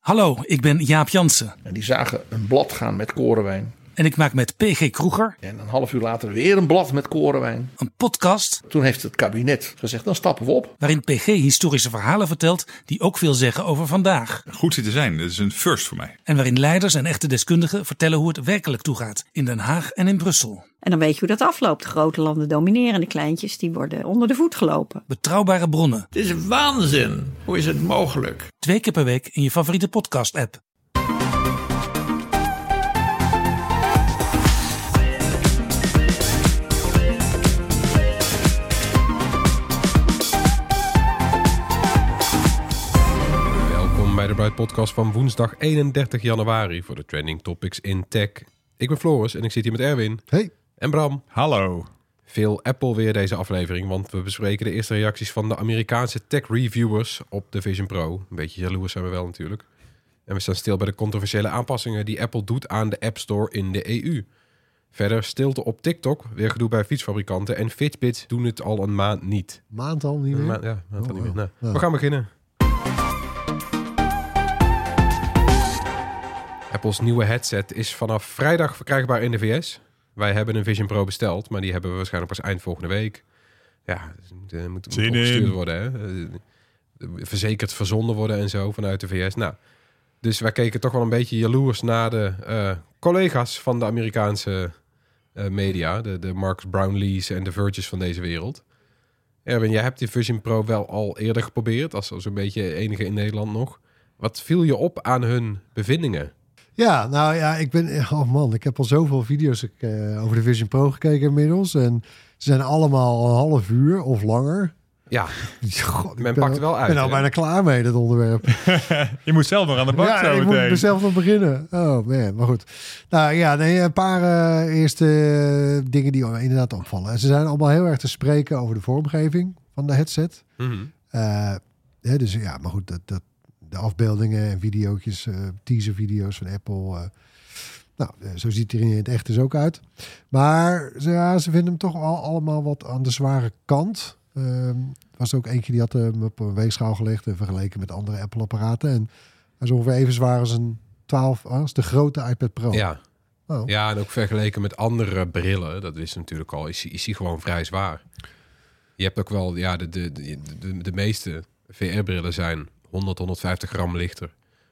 Hallo, ik ben Jaap Jansen. En die zagen een blad gaan met korenwijn. En ik maak met P.G. Kroeger. En een half uur later weer een blad met korenwijn. Een podcast. Toen heeft het kabinet gezegd, dan stappen we op. Waarin P.G. historische verhalen vertelt die ook veel zeggen over vandaag. Goed zitten zijn, dat is een first voor mij. En waarin leiders en echte deskundigen vertellen hoe het werkelijk toegaat. In Den Haag en in Brussel. En dan weet je hoe dat afloopt. De grote landen domineren, de kleintjes die worden onder de voet gelopen. Betrouwbare bronnen. Het is waanzin. Hoe is het mogelijk? 2 keer per week in je favoriete podcast-app. Bij de Bright Podcast van woensdag 31 januari voor de trending topics in tech. Ik ben Floris en ik zit hier met Erwin. Hey. En Bram. Hallo. Veel Apple weer deze aflevering, want we bespreken de eerste reacties van de Amerikaanse tech reviewers op de Vision Pro. Een beetje jaloers zijn we wel natuurlijk. En we staan stil bij de controversiële aanpassingen die Apple doet aan de App Store in de EU. Verder stilte op TikTok, weer gedoe bij fietsfabrikanten en Fitbit doen het al een maand niet. Maand al niet meer? Ja, maand al niet meer. Nou, we gaan beginnen. Apple's nieuwe headset is vanaf vrijdag verkrijgbaar in de VS. Wij hebben een Vision Pro besteld, maar die hebben we waarschijnlijk pas eind volgende week. Ja, moet opgestuurd worden. Hè? Verzekerd verzonden worden en zo vanuit de VS. Nou, dus wij keken toch wel een beetje jaloers naar de collega's van de Amerikaanse media. De Marcus Brownlees en de Verges van deze wereld. Erwin, jij hebt die Vision Pro wel al eerder geprobeerd. Als zo'n beetje enige in Nederland nog. Wat viel je op aan hun bevindingen? Ja, nou ja, ik heb al zoveel video's over de Vision Pro gekeken inmiddels. En ze zijn allemaal een half uur of langer. Ja, God, men pakt er wel uit. Ik ben al bijna klaar mee, dat onderwerp. Je moet zelf nog aan de bak ja, zo ik meteen. moet mezelf nog beginnen. Oh man, maar goed. Nou ja, nee, een paar eerste dingen die inderdaad opvallen. Ze zijn allemaal heel erg te spreken over de vormgeving van de headset. Mm-hmm. Dus ja, maar goed, de afbeeldingen en video's, teaservideo's van Apple. Zo ziet hij er in het echt dus ook uit. Maar ze vinden hem toch al allemaal wat aan de zware kant. Was er ook eentje die had hem op een weegschaal gelegd en vergeleken met andere Apple-apparaten. En hij is ongeveer even zwaar als de grote iPad Pro. Ja. Oh. Ja, en ook vergeleken met andere brillen, dat is natuurlijk al, is hij gewoon vrij zwaar. Je hebt ook wel, ja, de meeste VR-brillen zijn 150 gram lichter.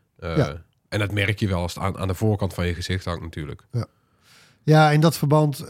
En dat merk je wel als het aan de voorkant van je gezicht hangt natuurlijk. Ja, in dat verband,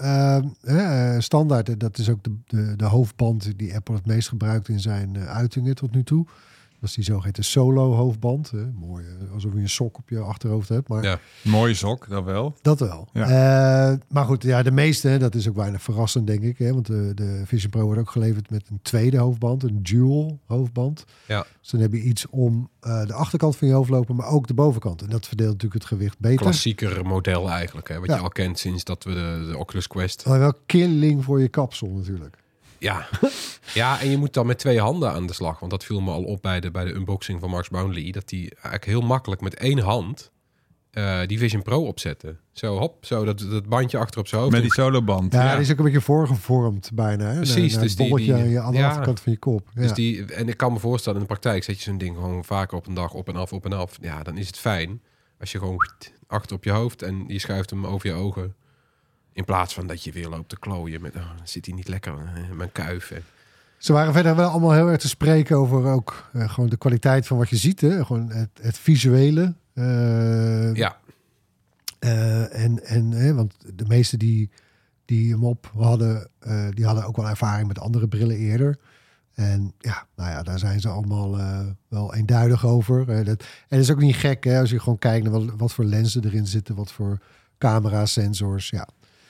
standaard, dat is ook de hoofdband die Apple het meest gebruikt in zijn uitingen tot nu toe. Dat is die zogeheten solo hoofdband. Mooi, alsof je een sok op je achterhoofd hebt. Maar ja, mooie sok, dat wel. Dat wel. Ja. Maar goed, ja, de meeste, dat is ook weinig verrassend, denk ik. Hè, want de Vision Pro wordt ook geleverd met een tweede hoofdband, een dual hoofdband. Ja. Dus dan heb je iets om de achterkant van je hoofd lopen, maar ook de bovenkant. En dat verdeelt natuurlijk het gewicht beter. Klassieker model eigenlijk, hè, wat je al kent sinds dat we de Oculus Quest. Maar wel killing voor je kapsel natuurlijk. Ja. Ja, en je moet dan met 2 handen aan de slag. Want dat viel me al op bij de unboxing van Marcus Brownlee. Dat die eigenlijk heel makkelijk met 1 hand die Vision Pro opzette. Zo, hop, zo dat bandje achter op zijn hoofd. Met die soloband. Ja, die is ook een beetje voorgevormd bijna. Hè? Precies. Naar Dus het bolletje aan de achterkant van je kop. Ja. Dus en ik kan me voorstellen, in de praktijk zet je zo'n ding gewoon vaker op een dag op en af. Ja, dan is het fijn als je gewoon achter op je hoofd en je schuift hem over je ogen. In plaats van dat je weer loopt te klooien met, zit hij niet lekker in mijn kuif. Ze waren verder wel allemaal heel erg te spreken over ook gewoon de kwaliteit van wat je ziet. Hè? Gewoon het visuele. Ja. Want de meesten die hem op hadden, die hadden ook wel ervaring met andere brillen eerder. En ja, nou ja, daar zijn ze allemaal wel eenduidig over. En het is ook niet gek, hè, als je gewoon kijkt naar wat voor lenzen erin zitten, wat voor camera's, sensors, ja.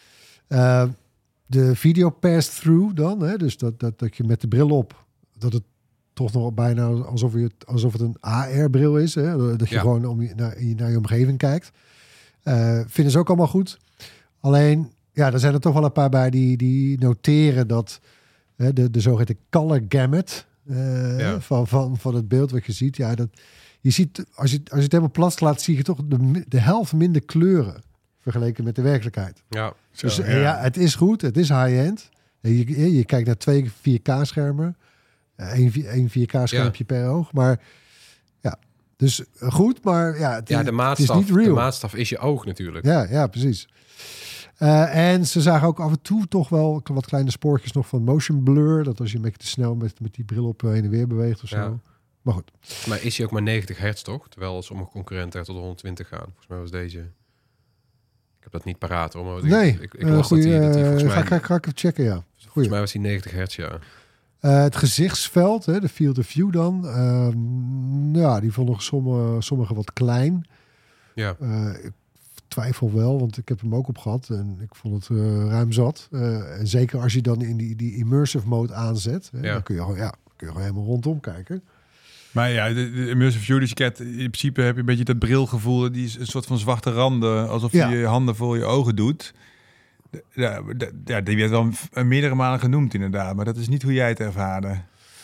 De video pass-through dan, hè, dus dat je met de bril op, dat het toch nog bijna alsof het een AR-bril is, hè, dat je gewoon naar je omgeving kijkt. Vinden ze ook allemaal goed. Alleen, ja, er zijn er toch wel een paar bij die noteren dat de zogeheten color gamut van het beeld wat je ziet. Ja, je ziet, als je het helemaal plat laat, zie je toch de helft minder kleuren vergeleken met de werkelijkheid. Ja. Dus het is goed, het is high-end. Je kijkt naar 2 4K-schermen, 1 4K-schermpje per oog. Maar ja, Dus goed, maar ja, het is niet real. De maatstaf is je oog natuurlijk. Ja, precies. En ze zagen ook af en toe toch wel wat kleine spoortjes nog van motion blur. Dat als je een beetje te snel met die bril op heen en weer beweegt of zo. Ja. Maar goed. Maar is hij ook maar 90 hertz toch? Terwijl sommige concurrenten er tot 120 gaan. Volgens mij was deze... Ik heb dat niet paraat hoor. Maar ik las dat hij volgens mij... Ga ik even checken, ja. Volgens mij was hij 90 hertz, ja. Het gezichtsveld, de field of view dan. Die vonden sommige wat klein. Ja. Ik twijfel wel, want ik heb hem ook op gehad. En ik vond het ruim zat. En zeker als je dan in die immersive mode aanzet. Dan kun je gewoon helemaal rondom kijken. Maar ja, de immersive view, dus je krijgt, in principe heb je een beetje dat brilgevoel. Die is een soort van zwarte randen, alsof je je handen voor je ogen doet. Ja, die werd wel meerdere malen genoemd inderdaad. Maar dat is niet hoe jij het ervaarde.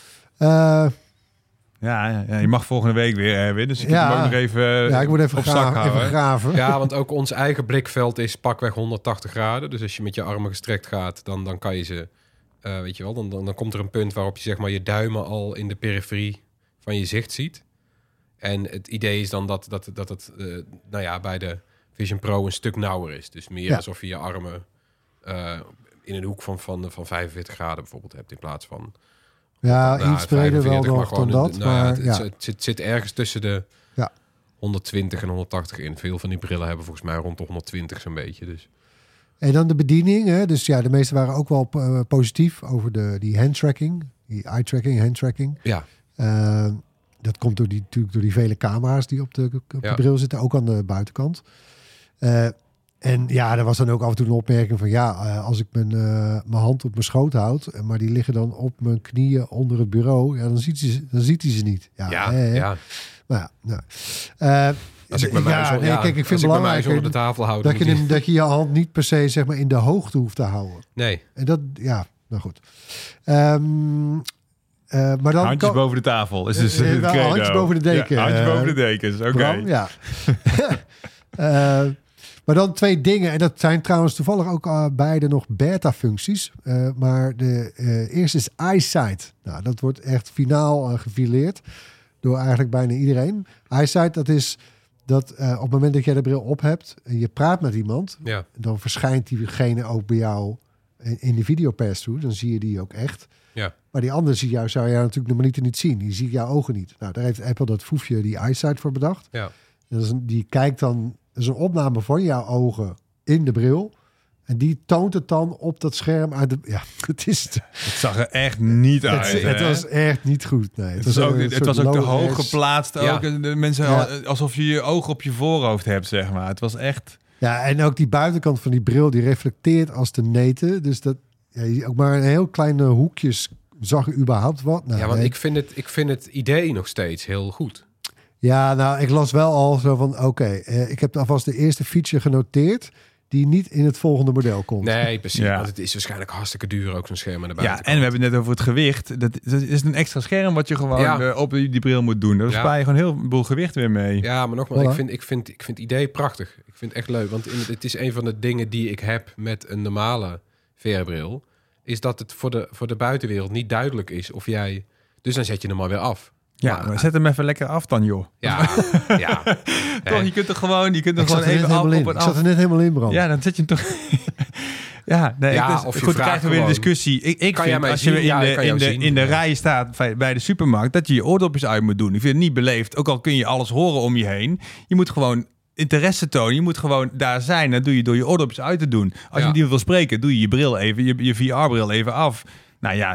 Ja, je mag volgende week weer, Erwin. Dus ik moet hem ook nog even ik moet even op zak houden. graven. Ja, want ook ons eigen blikveld is pakweg 180 graden. Dus als je met je armen gestrekt gaat, dan kan je ze... weet je wel, dan komt er een punt waarop je zeg maar je duimen al in de periferie van je zicht ziet. En het idee is dan dat het bij de Vision Pro een stuk nauwer is. Dus meer alsof je je armen in een hoek van 45 graden bijvoorbeeld hebt in plaats van... Ja, iets breder wel nog dan dat. Het zit ergens tussen de 120 en 180 in. Veel van die brillen hebben volgens mij rond de 120 zo'n beetje. Dus. En dan de bediening. Hè? Dus ja, de meeste waren ook wel positief over die handtracking. Die eye-tracking, handtracking. Ja. Dat komt natuurlijk door die vele camera's die op de bril zitten. Ook aan de buitenkant. En ja, er was dan ook af en toe een opmerking van... als ik mijn hand op mijn schoot houd... maar die liggen dan op mijn knieën onder het bureau... dan ziet hij ze niet. Ja. Maar als ik mijn muis kijk, ik vind het belangrijk onder de tafel houd... Dat je je hand niet per se zeg maar in de hoogte hoeft te houden. Nee. En dat, nou goed. Maar dan handjes boven de tafel. Is dus handjes boven de deken. Handjes boven de dekens, oké. Ja. Maar dan 2 dingen. En dat zijn trouwens toevallig ook beide nog beta-functies. Maar de eerste is EyeSight. Nou, dat wordt echt finaal gefileerd door eigenlijk bijna iedereen. EyeSight, dat is dat op het moment dat jij de bril op hebt en je praat met iemand, dan verschijnt diegene ook bij jou in de video pass-through. Dan zie je die ook echt. Ja. Maar die andere zou je natuurlijk normaliter niet zien. Die ziet jouw ogen niet. Nou, daar heeft Apple dat foefje, die EyeSight, voor bedacht. Ja. Die kijkt dan... Dat is een opname van jouw ogen in de bril. En die toont het dan op dat scherm uit de... Ja, het zag er echt niet uit. Het was echt niet goed. Nee, het was ook te hoog geplaatst. Ja. Ook. De mensen alsof je je oog op je voorhoofd hebt, zeg maar. Het was echt... Ja, en ook die buitenkant van die bril, die reflecteert als de neten. Dus dat... Ja, ook maar een heel kleine hoekjes zag je überhaupt wat. Nou, want ik vind het idee nog steeds heel goed. Ja, nou, ik las wel al zo van... ik heb alvast de eerste feature genoteerd... die niet in het volgende model komt. Nee, precies. Ja. Want het is waarschijnlijk hartstikke duur ook zo'n scherm aan de buitenkant. Ja, en we hebben het net over het gewicht. Dat is een extra scherm wat je gewoon op die bril moet doen. Daar spaar je gewoon heel veel gewicht weer mee. Ja, maar nogmaals, ik vind het idee prachtig. Ik vind het echt leuk. Want het is een van de dingen die ik heb met een normale VR-bril... is dat het voor de buitenwereld niet duidelijk is of jij... Dus dan zet je hem maar weer af. Ja, maar zet hem even lekker af dan, joh. Ja. Toch, je kunt er gewoon even af op en af. Ik zat er net helemaal in, Bram. Ja, dan zet je hem toch... of je goed, dan krijgen we weer een discussie. Ik vind, als je in de rij staat bij de supermarkt... dat je je oordopjes uit moet doen. Ik vind het niet beleefd. Ook al kun je alles horen om je heen. Je moet gewoon interesse tonen. Je moet gewoon daar zijn. Dat doe je door je oordopjes uit te doen. Als je met iemand wil spreken, doe je je bril even, je VR-bril even af... Nou ja,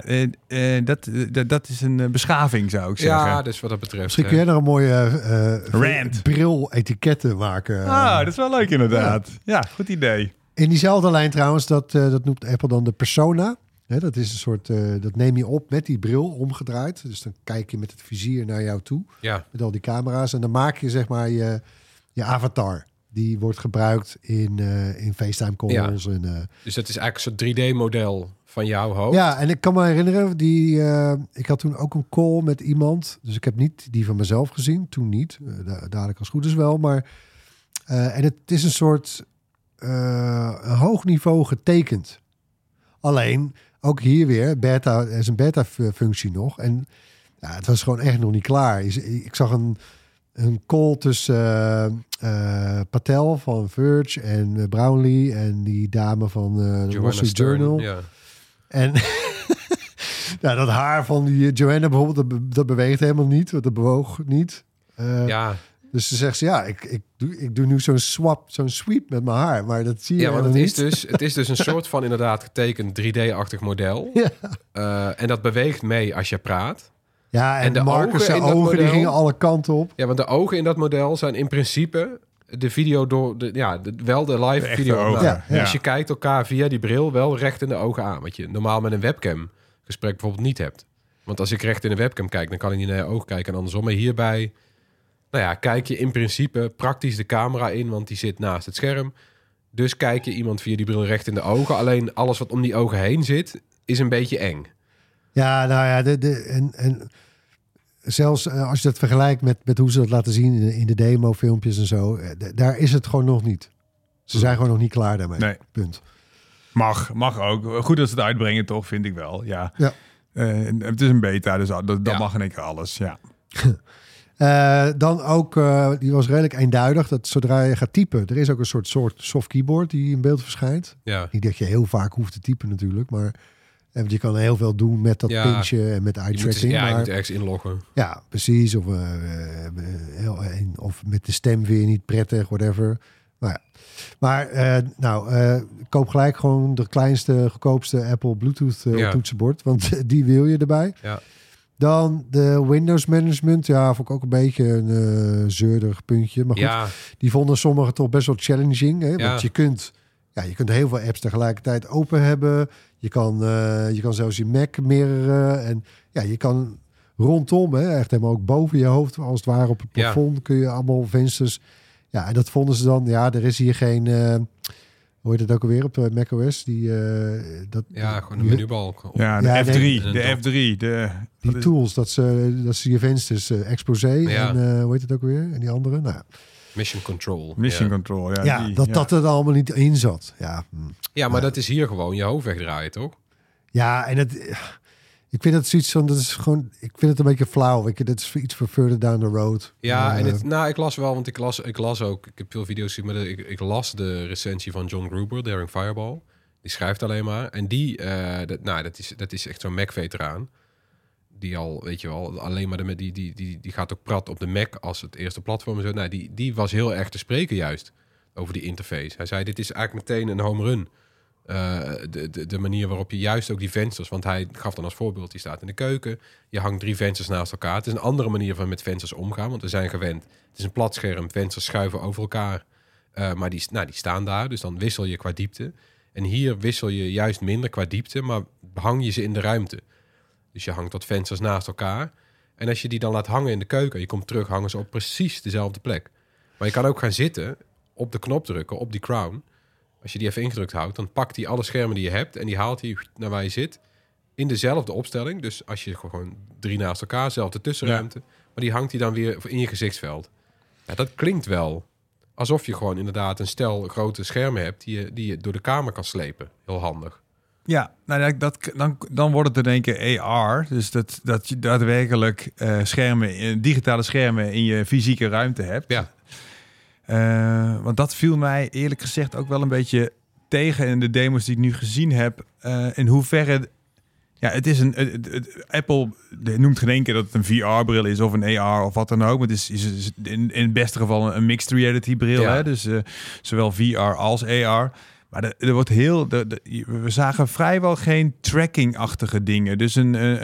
dat is een beschaving, zou ik zeggen. Ja, dus wat dat betreft. Misschien kun jij er een mooie bril-etiketten maken. Dat is wel leuk inderdaad. Ja, goed idee. In diezelfde lijn trouwens, dat noemt Apple dan de persona. Dat is een soort, dat neem je op met die bril omgedraaid. Dus dan kijk je met het vizier naar jou toe. Ja. Met al die camera's. En dan maak je zeg maar je avatar. Die wordt gebruikt in FaceTime calls. Ja. Dus dat is eigenlijk een soort 3D-model van jouw hoofd. Ja, en ik kan me herinneren, ik had toen ook een call met iemand. Dus ik heb niet die van mezelf gezien. Toen niet. Dadelijk als het goed is wel. Maar, en het is een soort een hoog niveau getekend. Alleen, ook hier weer, er is een beta-functie nog. En het was gewoon echt nog niet klaar. Ik zag een call tussen Patel van Verge en Brownlee en die dame van de Wall Street Journal. Ja. En dat haar van die Joanna bijvoorbeeld, dat beweegt helemaal niet. Dat bewoog niet. Dus ze zegt, ik doe nu zo'n sweep met mijn haar. Maar dat zie je want niet. Het is dus een soort van inderdaad getekend 3D-achtig model. Ja. En dat beweegt mee als je praat. Ja, en de Marcus' ogen model, die gingen alle kanten op. Ja, want de ogen in dat model zijn in principe de video wel de live video. Ja. Als je kijkt elkaar via die bril wel recht in de ogen aan. Wat je normaal met een webcam gesprek bijvoorbeeld niet hebt. Want als ik recht in de webcam kijk, dan kan ik niet naar je ogen kijken en andersom. Maar hierbij, kijk je in principe praktisch de camera in, want die zit naast het scherm. Dus kijk je iemand via die bril recht in de ogen. Alleen alles wat om die ogen heen zit, is een beetje eng. Ja, nou ja, en zelfs als je dat vergelijkt met hoe ze dat laten zien in de demo-filmpjes en zo, daar is het gewoon nog niet. Ze zijn gewoon nog niet klaar daarmee. Nee. Punt. Mag ook. Goed dat ze het uitbrengen, toch, vind ik wel. Ja. Het is een beta, dus dat mag in één keer alles. Ja. Dan ook, die was redelijk eenduidig, dat zodra je gaat typen, er is ook een soort soft keyboard die in beeld verschijnt. Ja. Niet dat je heel vaak hoeft te typen natuurlijk, maar je kan heel veel doen met dat pintje en met eye-tracking. Je moet ergens inloggen. Ja, precies. Of met de stem weer niet prettig, whatever. Koop gelijk gewoon de kleinste, goedkoopste Apple Bluetooth toetsenbord, want die wil je erbij. Ja. Dan de Windows Management. Ja, vond ik ook een beetje een zeurderig puntje. Maar goed, die vonden sommigen toch best wel challenging. Hè? Want je kunt heel veel apps tegelijkertijd open hebben. Je kan zelfs je Mac mirroren. En je kan rondom, echt helemaal ook boven je hoofd, als het ware op het plafond, kun je allemaal vensters. Ja, en dat vonden ze dan. Ja, er is hier geen. Hoe heet het ook alweer op de macOS? Gewoon een menubalk. Ja, de F3. De F3. Die tools, dat ze je vensters exposé. En hoe heet het ook weer? En die andere? Nou, Mission Control. Control, dat er allemaal niet in zat. Ja, maar dat is hier gewoon je hoofd wegdraaien, toch? Ja, en ik vind dat zoiets van, dat is gewoon, ik vind het een beetje flauw. Dat is iets voor further down the road. Ja, ik las wel, want ik las ook, ik heb veel video's gezien, maar ik las de recensie van John Gruber, Daring Fireball. Die schrijft alleen maar. En dat is echt zo'n Mac-veteraan. Die al, weet je wel, alleen maar die gaat ook prat op de Mac als het eerste platform en zo. Die was heel erg te spreken juist over die interface. Hij zei, dit is eigenlijk meteen een home run. De manier waarop je juist ook die vensters, want hij gaf dan als voorbeeld, die staat in de keuken, je hangt 3 vensters naast elkaar. Het is een andere manier van met vensters omgaan, want we zijn gewend. Het is een plat scherm, vensters schuiven over elkaar, maar die staan daar, dus dan wissel je qua diepte. En hier wissel je juist minder qua diepte, maar hang je ze in de ruimte. Dus je hangt wat vensters naast elkaar. En als je die dan laat hangen in de keuken, je komt terug, hangen ze op precies dezelfde plek. Maar je kan ook gaan zitten, op de knop drukken, op die crown. Als je die even ingedrukt houdt, dan pakt hij alle schermen die je hebt en die haalt hij naar waar je zit in dezelfde opstelling. Dus als je gewoon 3 naast elkaar, dezelfde tussenruimte, maar die hangt hij dan weer in je gezichtsveld. Ja, dat klinkt wel alsof je gewoon inderdaad een stel grote schermen hebt die je door de kamer kan slepen. Heel handig. Ja, dan wordt het in één keer AR. Dus dat je daadwerkelijk digitale schermen in je fysieke ruimte hebt. Ja. Want dat viel mij eerlijk gezegd ook wel een beetje tegen in de demos die ik nu gezien heb. In hoeverre... Ja, het is Apple noemt geen keer dat het een VR-bril is of een AR of wat dan ook. Maar het is in het beste geval een mixed reality bril. Ja. Hè? Dus zowel VR als AR. Maar we zagen vrijwel geen tracking-achtige dingen. Dus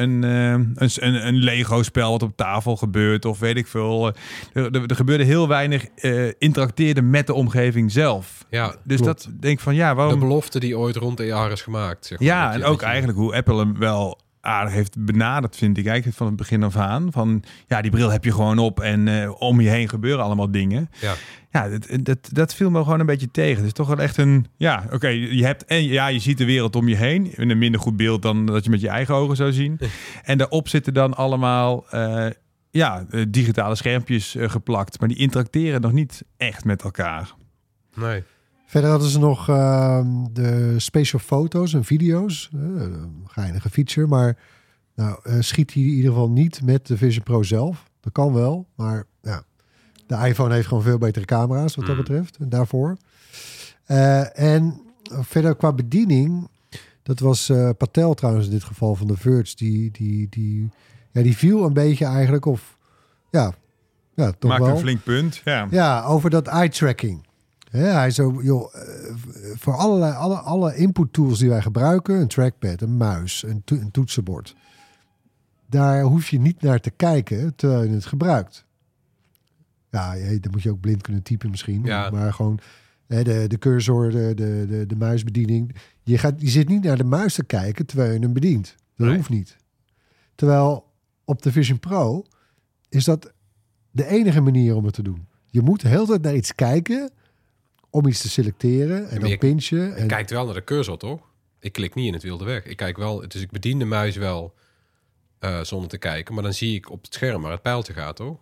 een Lego-spel wat op tafel gebeurt of weet ik veel. Er gebeurde heel weinig interacteerde met de omgeving zelf. Ja, dus klopt. Dat denk ik van waarom... De belofte die ooit rond AR is gemaakt. Zeg maar. Ja, en ook eigenlijk hoe Apple hem wel aardig heeft benaderd, vind ik eigenlijk van het begin af aan. Van die bril heb je gewoon op en om je heen gebeuren allemaal dingen. Ja. Ja, dat viel me gewoon een beetje tegen. Het is toch wel echt een... Ja, oké, je ziet de wereld om je heen. In een minder goed beeld dan dat je met je eigen ogen zou zien. En daarop zitten dan allemaal digitale schermpjes geplakt. Maar die interacteren nog niet echt met elkaar. Nee. Verder hadden ze nog de spatial foto's en video's. Een geinige feature, maar schiet hij in ieder geval niet met de Vision Pro zelf. Dat kan wel, maar De iPhone heeft gewoon veel betere camera's wat dat betreft. Daarvoor. En verder qua bediening... Dat was Patel trouwens in dit geval van The Verge. Die viel een beetje eigenlijk. Of ja toch Maak wel. een flink punt. Ja, over dat eye-tracking. Hij zo, voor alle input tools die wij gebruiken... een trackpad, een muis, een toetsenbord... daar hoef je niet naar te kijken terwijl je het gebruikt. Ja, dan moet je ook blind kunnen typen misschien. Ja. Maar gewoon de cursor, de muisbediening... Je zit niet naar de muis te kijken terwijl je hem bedient. Dat hoeft niet. Terwijl op de Vision Pro is dat de enige manier om het te doen. Je moet de hele tijd naar iets kijken om iets te selecteren en dan pinchen. Je kijkt wel naar de cursor, toch? Ik klik niet in het wilde weg. Ik kijk wel, dus ik bedien de muis wel zonder te kijken, maar dan zie ik op het scherm waar het pijltje gaat, toch?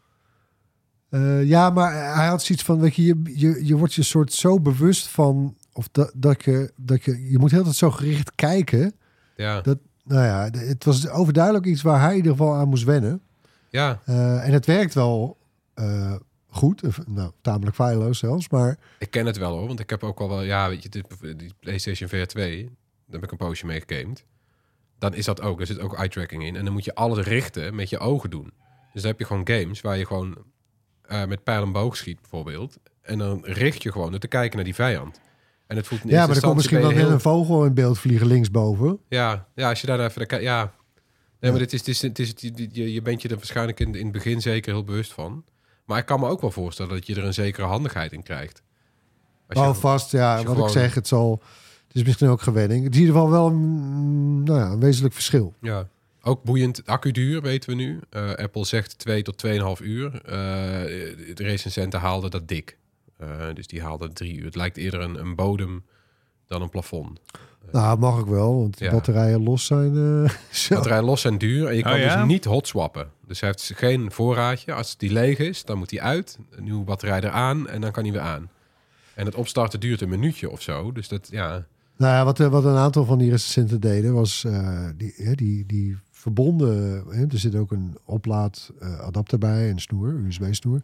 Ja, maar hij had zoiets van, weet je wordt je soort zo bewust van... Of dat je moet heel tijd zo gericht kijken. Ja. Het was overduidelijk iets waar hij in ieder geval aan moest wennen. Ja. En het werkt wel goed. Tamelijk feilloos zelfs, maar... Ik ken het wel hoor, want ik heb ook al wel... Ja, weet je, die PlayStation VR 2, daar heb ik een poosje mee gegamed. Dan is dat ook. Er zit ook eye-tracking in. En dan moet je alles richten met je ogen doen. Dus dan heb je gewoon games waar je gewoon met pijl en boog schiet bijvoorbeeld. En dan richt je gewoon door te kijken naar die vijand. En het voelt maar er komt misschien wel heel... een vogel in beeld vliegen linksboven. Ja, als je daar even kijkt... Ja. Nee, maar je bent je er waarschijnlijk in het begin zeker heel bewust van. Maar ik kan me ook wel voorstellen dat je er een zekere handigheid in krijgt. Vast, ja. Wat gewoon... ik zeg, het is misschien ook gewenning. Het is in ieder geval wel een wezenlijk verschil. Ja. Ook boeiend, accuduur weten we nu. Apple zegt 2 tot 2,5 uur. De recensenten haalden dat dik. Dus die haalden 3 uur. Het lijkt eerder een bodem dan een plafond. Mag ik wel, want de batterijen los zijn... Batterijen los zijn duur en je kan dus niet hot swappen. Dus hij heeft geen voorraadje. Als die leeg is, dan moet hij uit. Een nieuwe batterij eraan en dan kan hij weer aan. En het opstarten duurt een minuutje of zo. Dus dat, ja... Nou ja, wat een aantal van die recensenten deden, was die verbonden... er zit ook een oplaadadapter bij, een snoer, USB-snoer.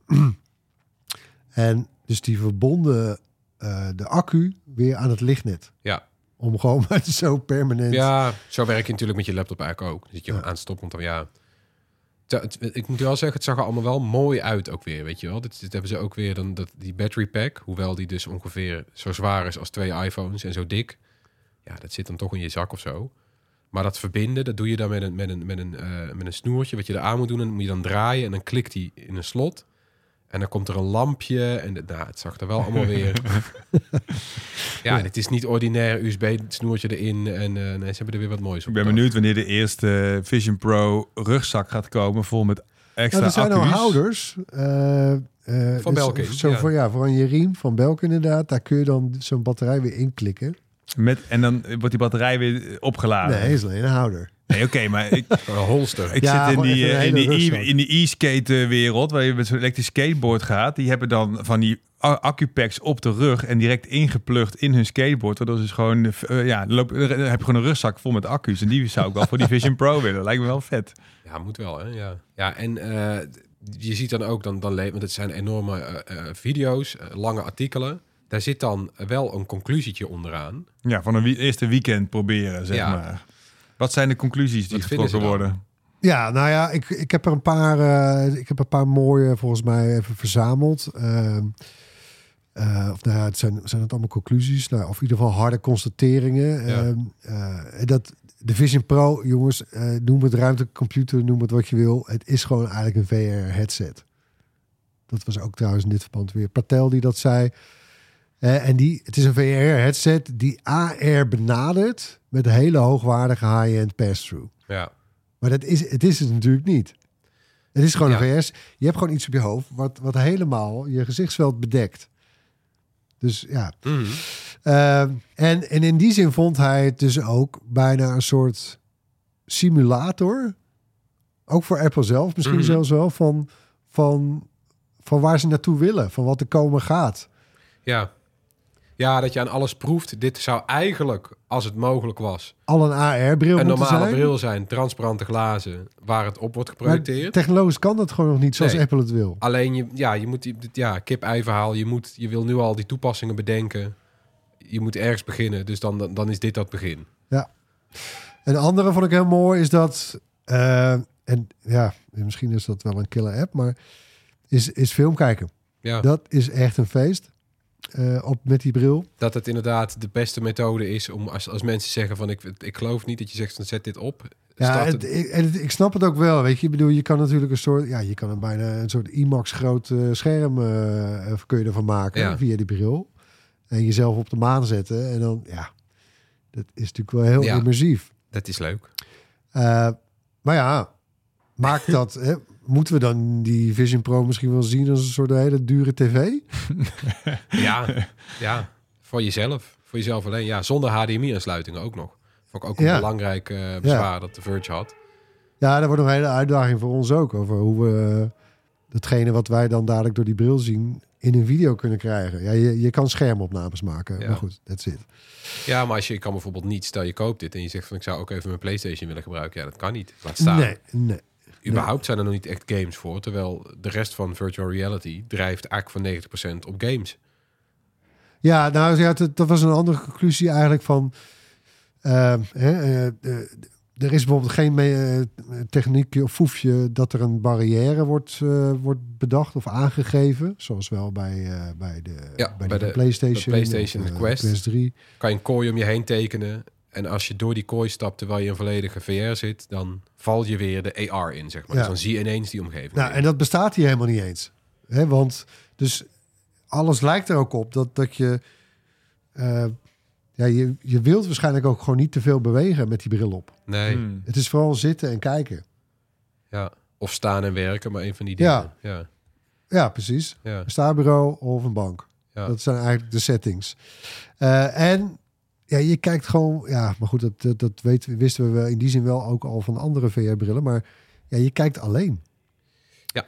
En dus die verbonden de accu weer aan het lichtnet. Ja. Om gewoon maar zo permanent... Ja, zo werk je natuurlijk met je laptop eigenlijk ook. Dan zit je aan stoppen, want dan ik moet wel zeggen, het zag er allemaal wel mooi uit ook weer, weet je wel. Dit hebben ze ook weer, die battery pack, hoewel die dus ongeveer zo zwaar is als 2 iPhones en zo dik. Ja, dat zit dan toch in je zak of zo. Maar dat verbinden, dat doe je dan met een snoertje wat je eraan moet doen. En dan moet je dan draaien en dan klikt die in een slot. En dan komt er een lampje en het zag er wel allemaal weer... Het is niet ordinair USB-snoertje erin en ze hebben er weer wat moois op. Ik ben benieuwd wanneer de eerste Vision Pro rugzak gaat komen vol met extra accu's. Er zijn nou houders. Van Belkin. Voor een riem van Belkin inderdaad. Daar kun je dan zo'n batterij weer inklikken. En dan wordt die batterij weer opgeladen? Nee, is alleen een houder. Nee, oké, maar ik... een holster. Ik zit in die e-skate wereld, waar je met zo'n elektrisch skateboard gaat. Die hebben dan van die accupacks op de rug en direct ingeplucht in hun skateboard. Waardoor ze dus gewoon... dan heb je gewoon een rugzak vol met accu's. En die zou ik wel voor die Vision Pro willen. Lijkt me wel vet. Ja, moet wel, hè? Ja, en je ziet dan ook, want het zijn enorme video's, lange artikelen. Daar zit dan wel een conclusietje onderaan. Ja, van een eerste weekend proberen, zeg maar. Wat zijn de conclusies die getrokken worden? Ja, nou ja, ik heb er een paar mooie volgens mij even verzameld. Zijn het allemaal conclusies? Nou, of in ieder geval harde constateringen. Ja. Dat de Vision Pro, jongens, noem het ruimtecomputer, noem het wat je wil. Het is gewoon eigenlijk een VR-headset. Dat was ook trouwens in dit verband weer Patel die dat zei. Het is een VR-headset die AR benadert met een hele hoogwaardige high-end pass-through. Ja. Maar het is het natuurlijk niet. Het is gewoon een VR. Je hebt gewoon iets op je hoofd wat helemaal je gezichtsveld bedekt. Dus ja. Mm-hmm. En in die zin vond hij het dus ook bijna een soort simulator. Ook voor Apple zelf misschien zelfs wel. Van waar ze naartoe willen. Van wat er komen gaat. Ja. Ja, dat je aan alles proeft. Dit zou eigenlijk, als het mogelijk was, al een AR-bril een moeten normale zijn. bril zijn. Transparante glazen waar het op wordt geprojecteerd. Maar technologisch kan dat gewoon nog niet zoals Nee. Apple het wil. Alleen, je moet kip-ei verhaal. Je wil nu al die toepassingen bedenken. Je moet ergens beginnen. Dus dan is dit dat begin. Ja. Een andere vond ik heel mooi is dat... en ja, misschien is dat wel een killer app, maar is film kijken. Ja. Dat is echt een feest. Met die bril. Dat het inderdaad de beste methode is om als mensen zeggen van ik geloof niet dat je zegt van zet dit op. Ja, ik snap het ook wel. Weet je, ik bedoel, je kan natuurlijk een soort, je kan een bijna een soort IMAX groot scherm kun je ervan maken via die bril en jezelf op de maan zetten en dan dat is natuurlijk wel heel immersief. Dat is leuk. Maar ja, maakt dat. Moeten we dan die Vision Pro misschien wel zien als een soort hele dure tv? Ja, voor jezelf. Voor jezelf alleen. Ja, zonder HDMI-aansluitingen ook nog. Vond ik ook een belangrijk bezwaar dat de Verge had. Ja, daar wordt nog een hele uitdaging voor ons ook. Over hoe we datgene wat wij dan dadelijk door die bril zien in een video kunnen krijgen. Ja, je kan schermopnames maken. Ja. Maar goed, that's it. Ja, maar je kan bijvoorbeeld niet, stel je koopt dit en je zegt van ik zou ook even mijn PlayStation willen gebruiken. Ja, dat kan niet. Laat staan. Nee. Überhaupt zijn er nog niet echt games voor. Terwijl de rest van virtual reality drijft eigenlijk van 90% op games. Ja, nou ja, dat was een andere conclusie eigenlijk van... er is bijvoorbeeld geen techniekje of foefje dat er een barrière wordt bedacht of aangegeven. Zoals wel bij de PlayStation en de Quest 3. Kan je een kooi om je heen tekenen. En als je door die kooi stapt terwijl je in volledige VR zit, dan val je weer de AR in, zeg maar. Ja. Dus dan zie je ineens die omgeving. Nou, en dat bestaat hier helemaal niet eens. Want dus alles lijkt er ook op dat je... je wilt waarschijnlijk ook gewoon niet te veel bewegen met die bril op. Nee. Het is vooral zitten en kijken. Ja, of staan en werken, maar een van die dingen. Ja precies. Ja. Een staarbureau of een bank. Ja. Dat zijn eigenlijk de settings. En je kijkt gewoon... Ja, maar goed, dat wisten we in die zin wel ook al van andere VR-brillen. Maar je kijkt alleen. Ja.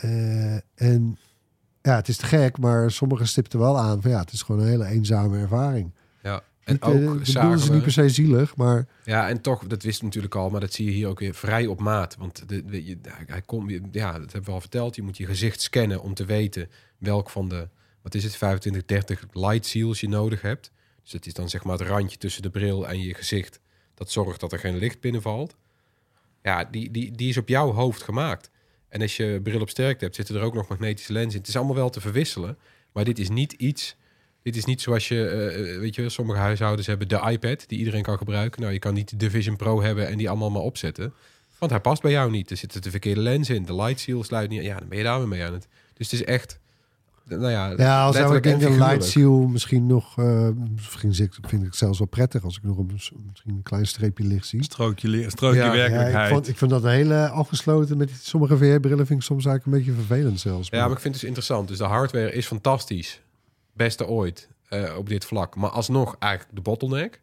En het is te gek, maar sommigen stipten wel aan van het is gewoon een hele eenzame ervaring. Ja. En ook zagen ze niet per se zielig, maar... Ja, en toch, dat wist ik natuurlijk al, maar dat zie je hier ook weer vrij op maat. Want hij komt, dat hebben we al verteld, je moet je gezicht scannen om te weten welk van de, 25, 30 light seals je nodig hebt. Dus dat is dan zeg maar het randje tussen de bril en je gezicht. Dat zorgt dat er geen licht binnenvalt. Ja, die is op jouw hoofd gemaakt. En als je bril op sterkte hebt, zitten er ook nog magnetische lenzen in. Het is allemaal wel te verwisselen, maar dit is niet iets... Dit is niet zoals je, sommige huishoudens hebben de iPad die iedereen kan gebruiken. Nou, je kan niet de Vision Pro hebben en die allemaal maar opzetten. Want hij past bij jou niet. Er zitten de verkeerde lenzen in. De light seal sluit niet. Ja, dan ben je daar weer mee aan het. Dus het is echt... als ik denk een light seal misschien nog... misschien vind ik het zelfs wel prettig als ik nog misschien een klein streepje licht zie. Strookje werkelijkheid. Ja, ik vind dat een hele afgesloten met sommige VR-brillen vind ik soms eigenlijk een beetje vervelend zelfs. Ja, maar ik vind het dus interessant. Dus de hardware is fantastisch. Beste ooit op dit vlak. Maar alsnog eigenlijk de bottleneck.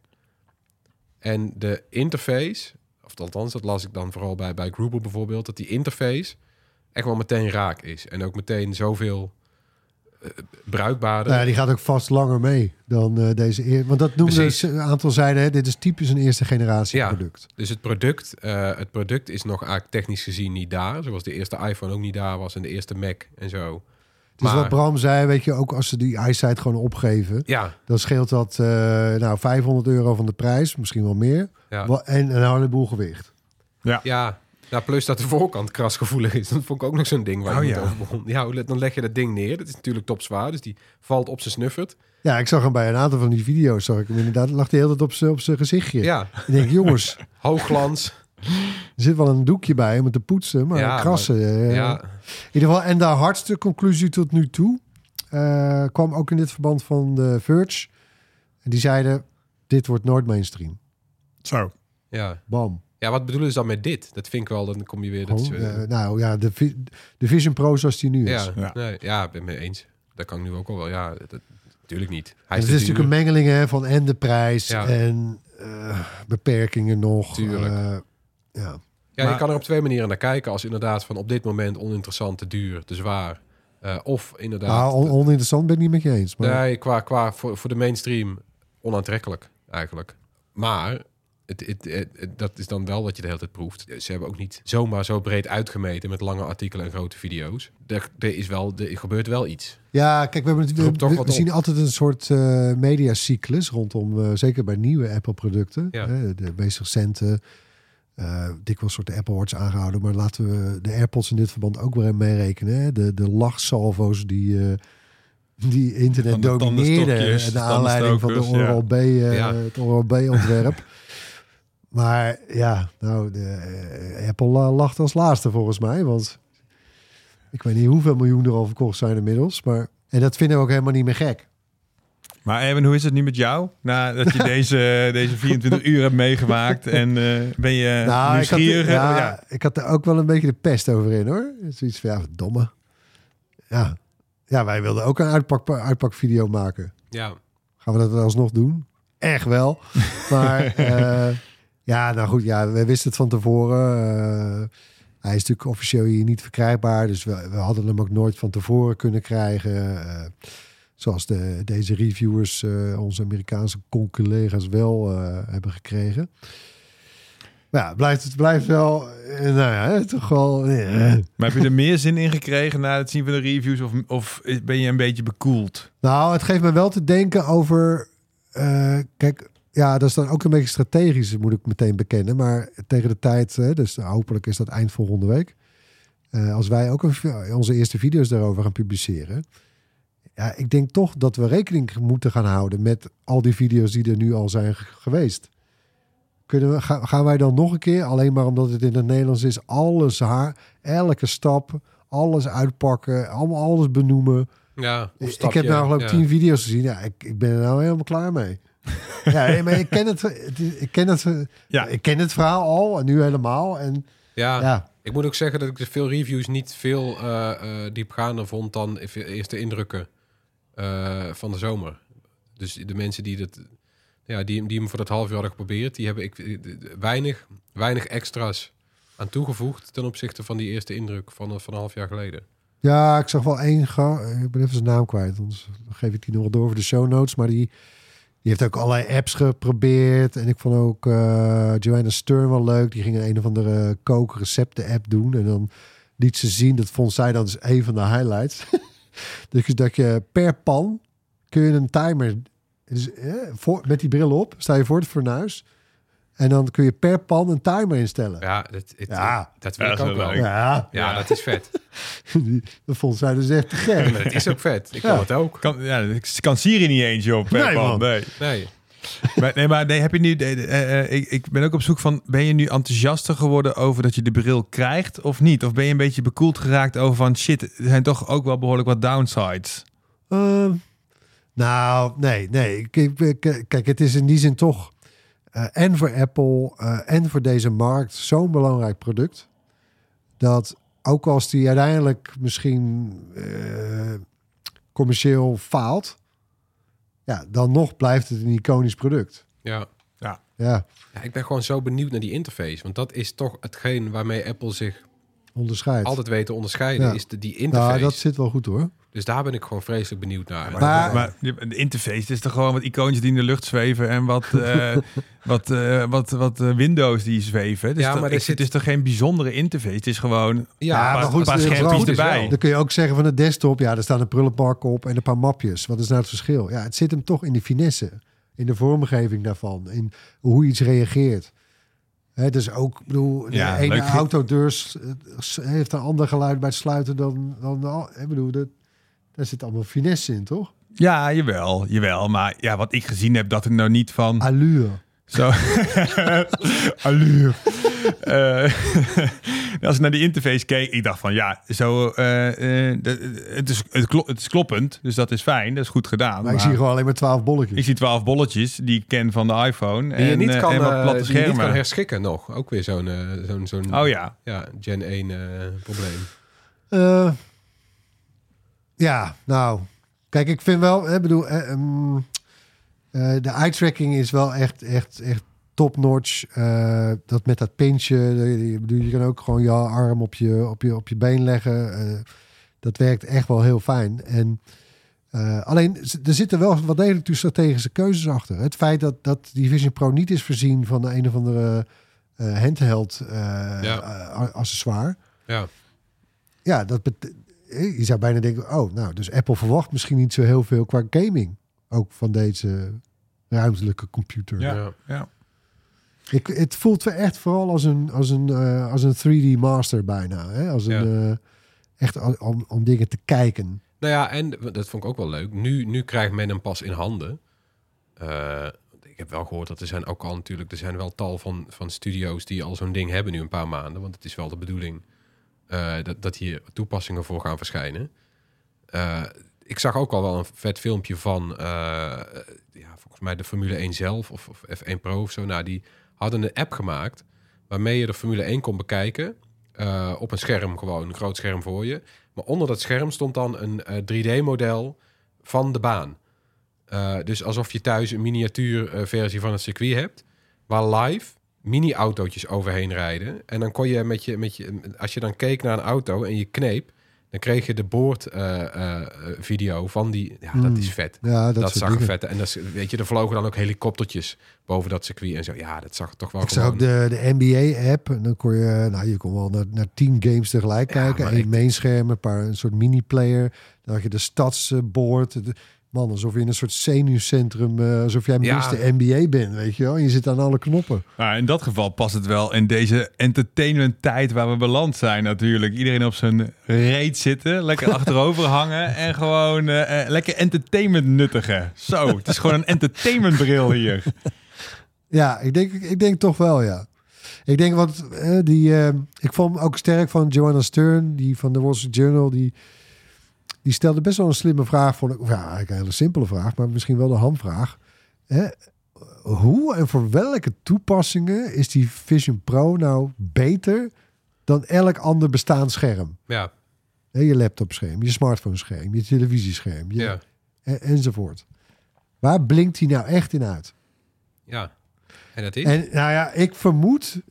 En de interface, of althans, dat las ik dan vooral bij Gruber bijvoorbeeld, dat die interface echt wel meteen raak is. En ook meteen zoveel bruikbaarder. Ja, die gaat ook vast langer mee dan deze want dat noemde een aantal zeiden, dit is typisch een eerste generatie product. Dus het product is nog eigenlijk technisch gezien niet daar. Zoals de eerste iPhone ook niet daar was en de eerste Mac en zo. Dus wat Bram zei, weet je, ook als ze die eyesight gewoon opgeven, dan scheelt dat €500 van de prijs, misschien wel meer. Ja. En een heleboel gewicht. Ja. Nou, plus dat de voorkant krasgevoelig is. Dat vond ik ook nog zo'n ding waar je over begon. Ja, dan leg je dat ding neer. Dat is natuurlijk topzwaar, dus die valt op zijn snuffert. Ja, ik zag hem bij een aantal van die video's, zag ik hem inderdaad, lag hij heel tijd op zijn gezichtje. Ja. Ik denk, jongens. Hoogglans. Er zit wel een doekje bij om het te poetsen, maar krassen. In ieder geval, en de hardste conclusie tot nu toe kwam ook in dit verband van de Verge. En die zeiden, dit wordt nooit mainstream. Zo. Ja. Bam. Ja, wat bedoelen ze dan met dit? Dat vind ik wel, dan kom je weer... De Vision Pro zoals die nu is. Ik ben mee eens. Dat kan ik nu ook al wel. Ja, natuurlijk niet. Het is natuurlijk een mengeling van en de prijs en beperkingen nog. Tuurlijk. Ja, je kan er op twee manieren naar kijken. Als inderdaad van op dit moment oninteressant, te duur, te zwaar. Of inderdaad... Nou, oninteressant ben ik niet met je eens. Maar... Nee, qua voor de mainstream onaantrekkelijk eigenlijk. Maar dat is dan wel wat je de hele tijd proeft. Ze hebben ook niet zomaar zo breed uitgemeten met lange artikelen en grote video's. Er gebeurt wel iets. Ja, kijk, we zien altijd een soort mediacyclus rondom, zeker bij nieuwe Apple-producten. Ja. De meest recente, dikwijls soort Apple Watch aangehouden. Maar laten we de AirPods in dit verband ook weer meerekenen. De lachsalvo's die internet domineerden. De aanleiding van de Oral-B, het Oral-B-ontwerp. Maar ja, nou, Apple lacht als laatste volgens mij. Want ik weet niet hoeveel miljoen er al verkocht zijn inmiddels. En dat vinden we ook helemaal niet meer gek. Maar Erwin, hoe is het nu met jou? Nadat je deze 24 uur hebt meegemaakt en ben je nieuwsgierig? Ik had er ook wel een beetje de pest over in, hoor. Zoiets van, domme. Ja, wij wilden ook een uitpakvideo maken. Ja. Gaan we dat alsnog doen? Echt wel. Maar nou goed, we wisten het van tevoren. Hij is natuurlijk officieel hier niet verkrijgbaar. Dus we hadden hem ook nooit van tevoren kunnen krijgen. Zoals deze reviewers, onze Amerikaanse collega's wel hebben gekregen. Maar ja, het blijft wel, toch wel... Maar heb je er meer zin in gekregen na het zien van de reviews? Of ben je een beetje bekoeld? Nou, het geeft me wel te denken over... kijk, ja, dat is dan ook een beetje strategisch, moet ik meteen bekennen. Maar tegen de tijd, dus hopelijk is dat eind volgende week. Als wij ook onze eerste video's daarover gaan publiceren... Ja, ik denk toch dat we rekening moeten gaan houden met al die video's die er nu al zijn geweest. Gaan wij dan nog een keer, alleen maar omdat het in het Nederlands is, elke stap, alles uitpakken, allemaal alles benoemen. Ja, ik heb nou geloof ik 10 video's gezien. Ja, ik ben er nou helemaal klaar mee. Ja, maar ik ken het verhaal al en nu helemaal. En, ja. Ik moet ook zeggen dat ik de veel reviews niet veel diepgaander vond dan eerste indrukken van de zomer. Dus de mensen die hem voor dat half jaar hadden geprobeerd, die hebben weinig extra's aan toegevoegd ten opzichte van die eerste indruk van een half jaar geleden. Ja, ik zag wel één. Ik ben even zijn naam kwijt, anders geef ik die nog door voor de show notes. Maar die heeft ook allerlei apps geprobeerd. En ik vond ook Joanna Stern wel leuk. Die ging een of andere kookrecepten-app doen. En dan liet ze zien, dat vond zij dan dus een van de highlights. Dus dat je per pan kun je een timer... Dus, met die bril op, sta je voor het fornuis. En dan kun je per pan een timer instellen. Ja, dat wil ik ook wel. Ja, dat is vet. Dat vond zij dus echt te gek. Maar het is ook vet. Ik kan het ook. Kan Siri niet eens op per pan. Nee. Maar heb je nu... ik ben ook op zoek van... Ben je nu enthousiaster geworden over dat je de bril krijgt of niet? Of ben je een beetje bekoeld geraakt over van... Shit, er zijn toch ook wel behoorlijk wat downsides? Nou, nee. Kijk, het is in die zin toch... en voor Apple en voor deze markt zo'n belangrijk product... dat ook als die uiteindelijk misschien commercieel faalt... ja, dan nog blijft het een iconisch product. Ja, ik ben gewoon zo benieuwd naar die interface. Want dat is toch hetgeen waarmee Apple zich onderscheidt. Altijd weet te onderscheiden, is die interface. Nou, dat zit wel goed hoor. Dus daar ben ik gewoon vreselijk benieuwd naar. Maar de interface is toch gewoon wat icoontjes die in de lucht zweven en wat Windows die zweven. Dus maar het is toch geen bijzondere interface. Het is gewoon een paar schermpjes erbij. Dan kun je ook zeggen van de desktop, er staan een prullenbak op en een paar mapjes. Wat is nou het verschil? Ja, het zit hem toch in die finesse, in de vormgeving daarvan, in hoe iets reageert. Dus ook, ik bedoel, de ene autodeur heeft een ander geluid bij het sluiten dan ik bedoel, daar zit allemaal finesse in, toch? Ja, jawel. Maar ja, wat ik gezien heb, dat er nou niet van... Allure. Zo. Allure. Als ik naar die interface keek, ik dacht van het is kloppend, dus dat is fijn, dat is goed gedaan. Maar ik zie gewoon alleen maar 12 bolletjes. Ik zie 12 bolletjes die ik ken van de iPhone. Die je niet kan, en wat platte schermen. Die je niet kan herschikken nog. Ook weer zo'n Gen 1 probleem. Nou, kijk, ik vind wel, de eye-tracking is wel echt top-notch. Dat met dat pintje, je kan ook gewoon je arm op je been leggen. Dat werkt echt wel heel fijn. En alleen, er zitten wel wat degelijk strategische keuzes achter. Het feit dat die Vision Pro niet is voorzien van een of andere handheld accessoire. Ja. Ja, je zou bijna denken, dus Apple verwacht misschien niet zo heel veel qua gaming. Ook van deze ruimtelijke computer. Ja. Het voelt wel echt vooral als een 3D master bijna. Hè? Echt om dingen te kijken. Nou ja, en dat vond ik ook wel leuk. Nu krijgt men hem pas in handen. Ik heb wel gehoord dat er zijn wel tal van studio's die al zo'n ding hebben nu een paar maanden. Want het is wel de bedoeling dat hier toepassingen voor gaan verschijnen. Ik zag ook al wel een vet filmpje van volgens mij de Formule 1 zelf of F1 Pro of zo. Nou, die hadden een app gemaakt waarmee je de Formule 1 kon bekijken op een scherm, gewoon een groot scherm voor je. Maar onder dat scherm stond dan een 3D-model van de baan. Dus alsof je thuis een miniatuurversie van het circuit hebt, waar live mini-autootjes overheen rijden. En dan kon je met je als je dan keek naar een auto en je kneep, dan kreeg je de boordvideo van die. Ja, dat is vet. Ja, dat zag er vet. En er vlogen dan ook helikoptertjes boven dat circuit en zo. Ja, dat zag er toch wel. Ik zag ook de NBA-app. En dan kon je kon wel naar 10 games tegelijk kijken. Eén mainscherm, een soort mini-player. Dan had je de stadsboard. Man, alsof je in een soort zenuwcentrum, alsof jij Mr. NBA bent, weet je wel. En je zit aan alle knoppen. Nou, in dat geval past het wel in deze entertainment-tijd waar we beland zijn natuurlijk. Iedereen op zijn reet zitten, lekker achterover hangen en gewoon lekker entertainment nuttigen. Zo, het is gewoon een entertainmentbril hier. Ja, ik denk toch wel, ja. Ik denk, ik vond hem ook sterk van Joanna Stern, die van de Wall Street Journal, die stelde best wel een slimme vraag. Vond ik, eigenlijk een hele simpele vraag, maar misschien wel de hamvraag. Hoe en voor welke toepassingen is die Vision Pro nou beter dan elk ander bestaand scherm? Ja. Je laptopscherm, je smartphone-scherm, je televisiescherm, enzovoort. Waar blinkt hij nou echt in uit? Ja. En dat is? En ik vermoed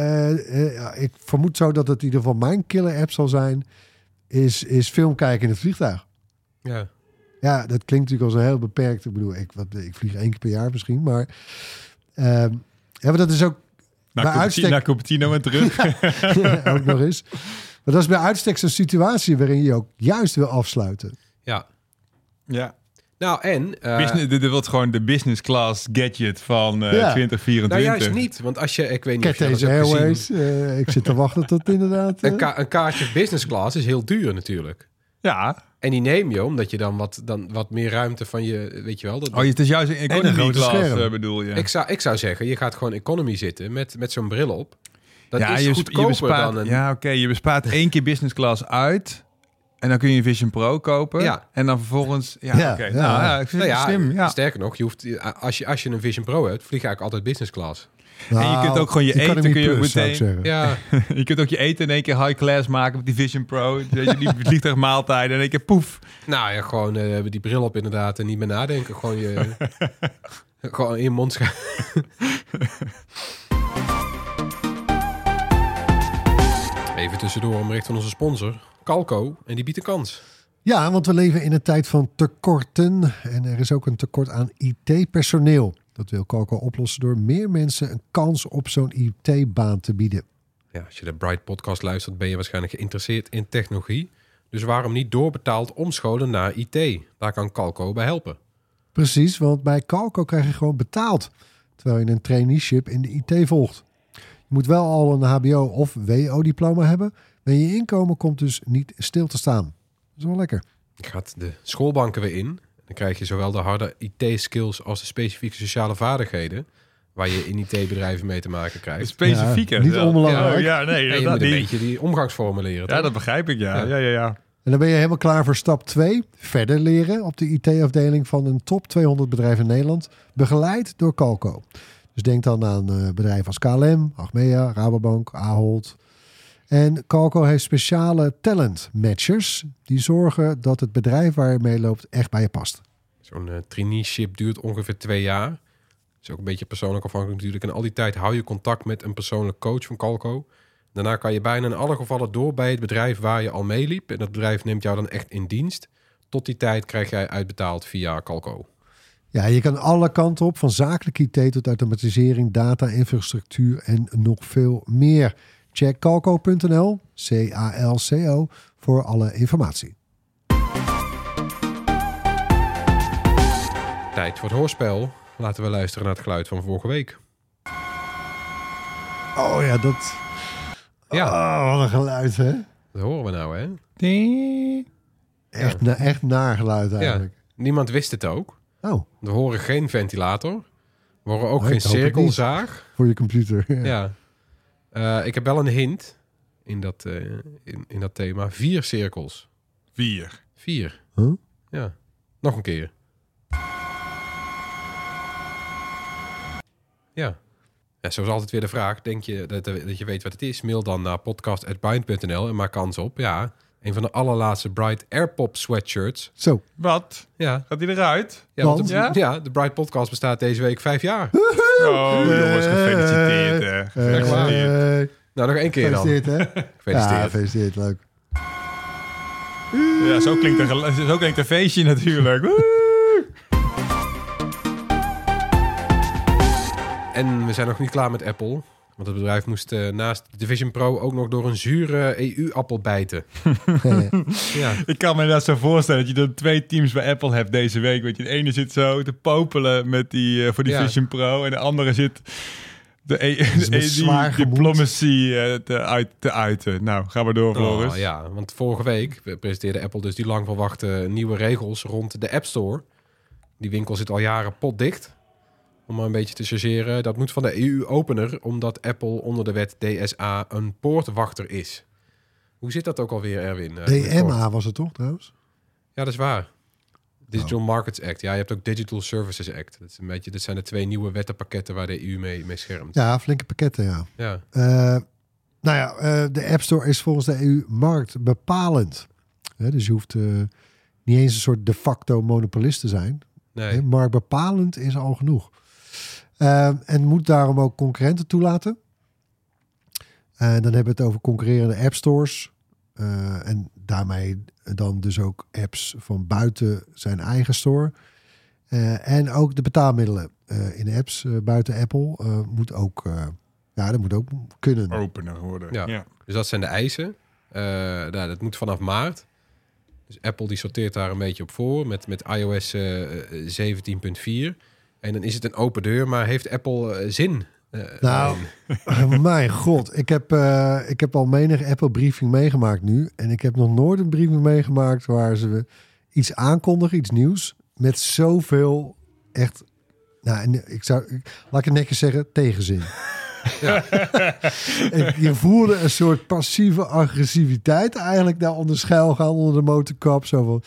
zo dat het in ieder geval mijn killer app zal zijn, is film kijken in het vliegtuig. Ja. Ja, dat klinkt natuurlijk als een heel beperkt. Ik bedoel, ik vlieg 1 keer per jaar misschien, maar maar dat is ook naar Cupertino en terug. ook nog eens. Maar dat is bij uitstek zo'n situatie waarin je ook juist wil afsluiten. Ja. Ja. Nou, en dit wordt gewoon de business class gadget van 2024. Nou, juist niet. Want als je, ik weet niet of je Airways, ik zit te wachten tot inderdaad. Een kaartje business class is heel duur natuurlijk. Ja. En die neem je omdat je dan wat meer ruimte van je, weet je wel. Het is juist een economy class, bedoel je? Ik zou zeggen, je gaat gewoon economy zitten met zo'n bril op. Dat is je goedkoper bespaart, dan een... Ja, oké. Je bespaart 1 keer business class uit. En dan kun je een Vision Pro kopen. Ja. En dan vervolgens... ik vind het slim. Ja. Sterker nog, je hoeft, als je een Vision Pro hebt, vlieg je eigenlijk altijd business class. Nou, en je kunt ook gewoon je eten... Kun je meteen, ja. Je kunt ook je eten in één keer high class maken met die Vision Pro. Die vliegtuigmaaltijden in één keer poef. Nou ja, gewoon die bril op inderdaad en niet meer nadenken. Gewoon gewoon in je mond Even tussendoor een bericht van onze sponsor, Calco. En die biedt een kans. Ja, want we leven in een tijd van tekorten. En er is ook een tekort aan IT-personeel. Dat wil Calco oplossen door meer mensen een kans op zo'n IT-baan te bieden. Ja, als je de Bright podcast luistert, ben je waarschijnlijk geïnteresseerd in technologie. Dus waarom niet doorbetaald omscholen naar IT? Daar kan Calco bij helpen. Precies, want bij Calco krijg je gewoon betaald. Terwijl je een traineeship in de IT volgt. Je moet wel al een HBO of WO-diploma hebben. Maar je inkomen komt dus niet stil te staan. Dat is wel lekker. Je gaat de schoolbanken weer in. Dan krijg je zowel de harde IT-skills als de specifieke sociale vaardigheden, waar je in IT-bedrijven mee te maken krijgt. Specifieke? Ja, niet onbelangrijk. Ja, nee, en je moet een beetje die omgangsvormen leren. Ja, dat begrijp ik, ja. En dan ben je helemaal klaar voor stap 2. Verder leren op de IT-afdeling van een top 200 bedrijf in Nederland. Begeleid door Calco. Dus denk dan aan bedrijven als KLM, Achmea, Rabobank, Ahold. En Calco heeft speciale talent matchers die zorgen dat het bedrijf waar je mee loopt echt bij je past. Zo'n traineeship duurt ongeveer 2 jaar. Dat is ook een beetje persoonlijk afhankelijk natuurlijk. En al die tijd hou je contact met een persoonlijk coach van Calco. Daarna kan je bijna in alle gevallen door bij het bedrijf waar je al meeliep. En dat bedrijf neemt jou dan echt in dienst. Tot die tijd krijg jij uitbetaald via Calco. Ja, je kan alle kanten op, van zakelijke IT tot automatisering, data, infrastructuur en nog veel meer. Check calco.nl, CALCO, voor alle informatie. Tijd voor het hoorspel. Laten we luisteren naar het geluid van vorige week. Oh ja, dat... Ja. Oh, wat een geluid, hè? Dat horen we nou, hè? Echt naar geluid eigenlijk. Ja. Niemand wist het ook. Oh. We horen geen ventilator. We horen ook Nee, geen ik hoop het cirkelzaag. Voor je computer. Ja. Ik heb wel een hint in dat thema. 4 cirkels. 4. Huh? Ja. Nog een keer. Ja. Ja, zoals altijd weer de vraag. Denk je dat je weet wat het is? Mail dan naar podcast@bind.nl en maak kans op. Ja, een van de allerlaatste Bright Airpop sweatshirts. Zo. Wat? Ja. Gaat die eruit? Ja, want de Bright Podcast bestaat deze week 5 jaar. Oh, jongens, gefeliciteerd. Hè. Gefeliciteerd. Nou, nog 1 keer dan. Gefeliciteerd, hè? Gefeliciteerd. Ja, gefeliciteerd. Leuk. Ja, zo klinkt een feestje natuurlijk. En we zijn nog niet klaar met Apple. Want het bedrijf moest naast de Vision Pro ook nog door een zure EU-appel bijten. Ja. Ik kan me dat zo voorstellen dat je dan 2 teams bij Apple hebt deze week. Weet je, de ene zit zo te popelen met voor die Vision Pro. En de andere zit de diplomacy te uiten. Nou, gaan we door, Floris. Ja, want vorige week presenteerde Apple dus die lang verwachte nieuwe regels rond de App Store. Die winkel zit al jaren potdicht. Om maar een beetje te chargeren. Dat moet van de EU-opener, omdat Apple onder de wet DSA een poortwachter is. Hoe zit dat ook alweer, Erwin? DMA was het toch, trouwens? Ja, dat is waar. Digital Markets Act. Ja, je hebt ook Digital Services Act. Dat is een beetje, dit zijn de 2 nieuwe wettenpakketten waar de EU mee schermt. Ja, flinke pakketten, ja. De App Store is volgens de EU marktbepalend. Dus je hoeft niet eens een soort de facto monopolist te zijn. Nee. Marktbepalend is al genoeg. En moet daarom ook concurrenten toelaten. Dan hebben we het over concurrerende app stores. En daarmee dan dus ook apps van buiten zijn eigen store. En ook de betaalmiddelen in de apps buiten Apple moet ook, dat moet ook kunnen. Opener worden. Ja. Dus dat zijn de eisen. Dat moet vanaf maart. Dus Apple die sorteert daar een beetje op voor met iOS 17.4. En dan is het een open deur, maar heeft Apple zin? Mijn god. Ik heb al menig Apple briefing meegemaakt nu. En ik heb nog nooit een briefing meegemaakt waar ze iets aankondigen, iets nieuws. Met zoveel echt... Nou, laat ik het netjes zeggen, tegenzin. Ja. Je voelde een soort passieve agressiviteit eigenlijk daar onder schuil gaan, onder de motorkap. Zo van...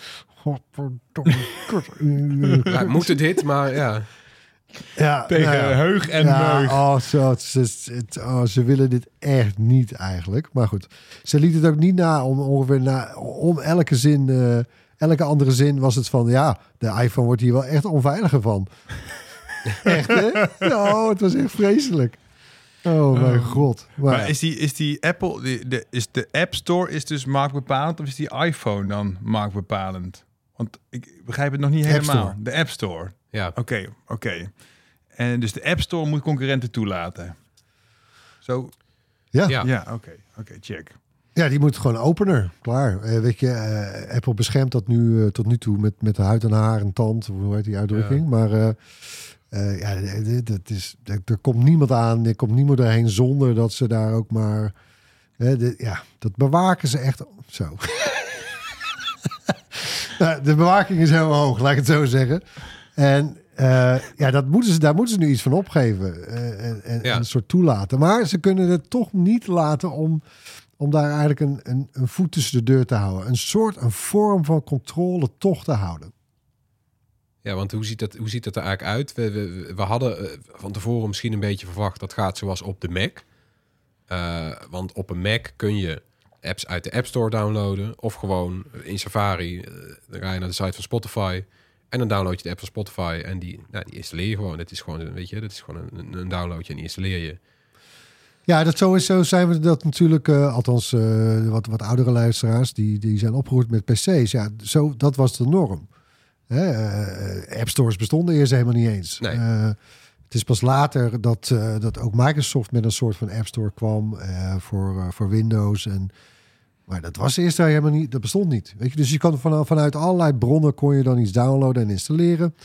Ja, moeten dit, maar ja... Ja, tegen heug en meug. Ze willen dit echt niet eigenlijk. Maar goed, ze liet het ook niet na om elke zin, elke andere zin was het van... Ja, de iPhone wordt hier wel echt onveiliger van. Echt, hè? Oh, het was echt vreselijk. Oh mijn god. Maar is die Apple, is de App Store is dus marktbepalend of is die iPhone dan marktbepalend? Want ik begrijp het nog niet helemaal. De App Store. Ja. Oké. En dus de App Store moet concurrenten toelaten. Zo. Ja. Oké, check. Ja, die moet gewoon opener. Klaar. Weet je, Apple beschermt dat nu tot nu toe met huid en haar en tand. Hoe heet die uitdrukking? Ja. Maar er komt niemand aan. Er komt niemand erheen zonder dat ze daar ook maar... dat bewaken ze echt zo. De bewaking is heel hoog, laat ik het zo zeggen. En daar moeten ze nu iets van opgeven. En een soort toelaten. Maar ze kunnen het toch niet laten om daar eigenlijk een voet tussen de deur te houden. Een vorm van controle toch te houden. Ja, want hoe ziet dat er eigenlijk uit? We hadden van tevoren misschien een beetje verwacht... dat gaat zoals op de Mac. Want op een Mac kun je apps uit de App Store downloaden... of gewoon in Safari, dan ga je naar de site van Spotify... en dan download je de app van Spotify en die installeer je gewoon. Dat is gewoon, weet je, dat is gewoon een downloadje en die installeer je. Ja, dat sowieso zijn we dat natuurlijk, althans wat oudere luisteraars, die zijn opgegroeid met PC's. Ja, dat was de norm. App stores bestonden eerst helemaal niet eens. Nee. Het is pas later dat ook Microsoft met een soort van App Store kwam voor Windows. Maar dat was eerst helemaal niet, dat bestond niet. Weet je? Dus je kan vanuit allerlei bronnen kon je dan iets downloaden en installeren.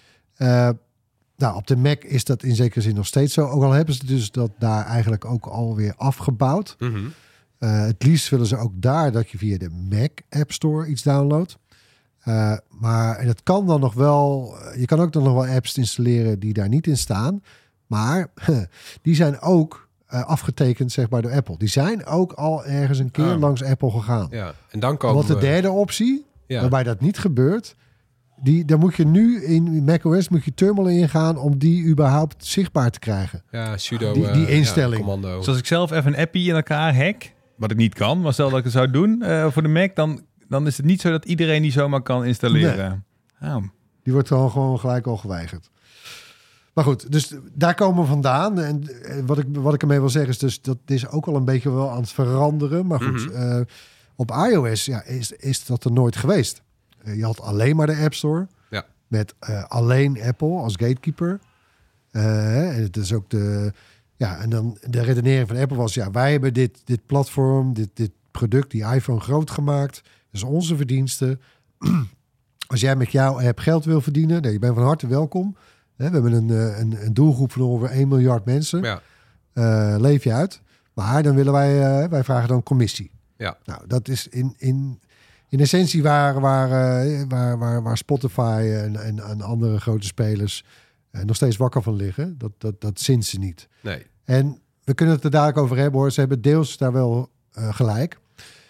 Op de Mac is dat in zekere zin nog steeds zo. Ook al hebben ze dus dat daar eigenlijk ook alweer afgebouwd. Mm-hmm. Het liefst willen ze ook daar dat je via de Mac App Store iets downloadt. Maar het kan dan nog wel. Je kan ook dan nog wel apps installeren die daar niet in staan. Maar die zijn ook afgetekend, zeg maar, door Apple. Die zijn ook al ergens een keer langs Apple gegaan. Ja. En dan komen Want de derde optie, waarbij dat niet gebeurt, dan moet je nu in macOS moet je terminal ingaan om die überhaupt zichtbaar te krijgen. Ja, sudo. Die instelling. Commando. Dus als ik zelf even een appie in elkaar hack, wat ik niet kan, maar stel dat ik het zou doen voor de Mac, dan is het niet zo dat iedereen die zomaar kan installeren. Nee. Oh. Die wordt dan gewoon gelijk al geweigerd. Maar goed, dus daar komen we vandaan. En wat ik ermee wil zeggen is dus dat is ook al een beetje wel aan het veranderen. Maar goed, op iOS is dat er nooit geweest. Je had alleen maar de App Store. Ja. Met alleen Apple als gatekeeper. En het is ook en dan de redenering van Apple was, wij hebben dit platform, dit product, die iPhone groot gemaakt. Dat is onze verdienste. Als jij met jouw app geld wil verdienen, je bent van harte welkom. We hebben een doelgroep van ongeveer 1 miljard mensen. Ja. Leef je uit. Maar dan willen wij vragen dan commissie. Ja. Nou, dat is in essentie waar Spotify en andere grote spelers nog steeds wakker van liggen. Dat zint ze niet. Nee. En we kunnen het er dadelijk over hebben, hoor. Ze hebben deels daar wel gelijk.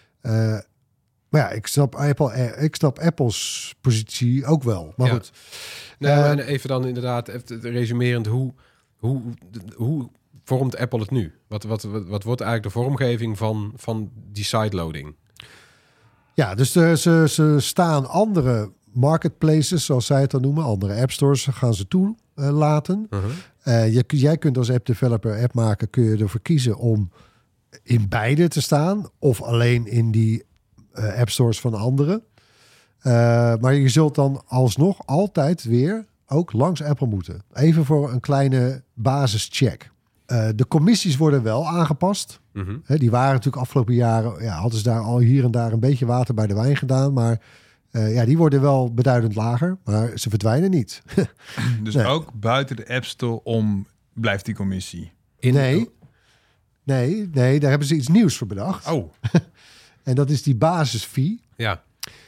Maar ja, ik snap Apple's positie ook wel. Maar goed. En even dan inderdaad, resumerend, hoe vormt Apple het nu? Wat wordt eigenlijk de vormgeving van die sideloading? Ja, dus ze staan andere marketplaces, zoals zij het dan noemen, andere app stores, gaan ze toelaten. Jij kunt als app developer, appmaker, kun je ervoor kiezen om in beide te staan of alleen in die app stores van anderen. Maar je zult dan alsnog altijd weer ook langs Apple moeten. Even voor een kleine basischeck. De commissies worden wel aangepast. Mm-hmm. Die waren natuurlijk afgelopen jaren, hadden ze daar al hier en daar een beetje water bij de wijn gedaan. Maar die worden wel beduidend lager. Maar ze verdwijnen niet. Dus ook buiten de App Store om blijft die commissie? Nee, daar hebben ze iets nieuws voor bedacht. Oh. En dat is die basisfee. Ja.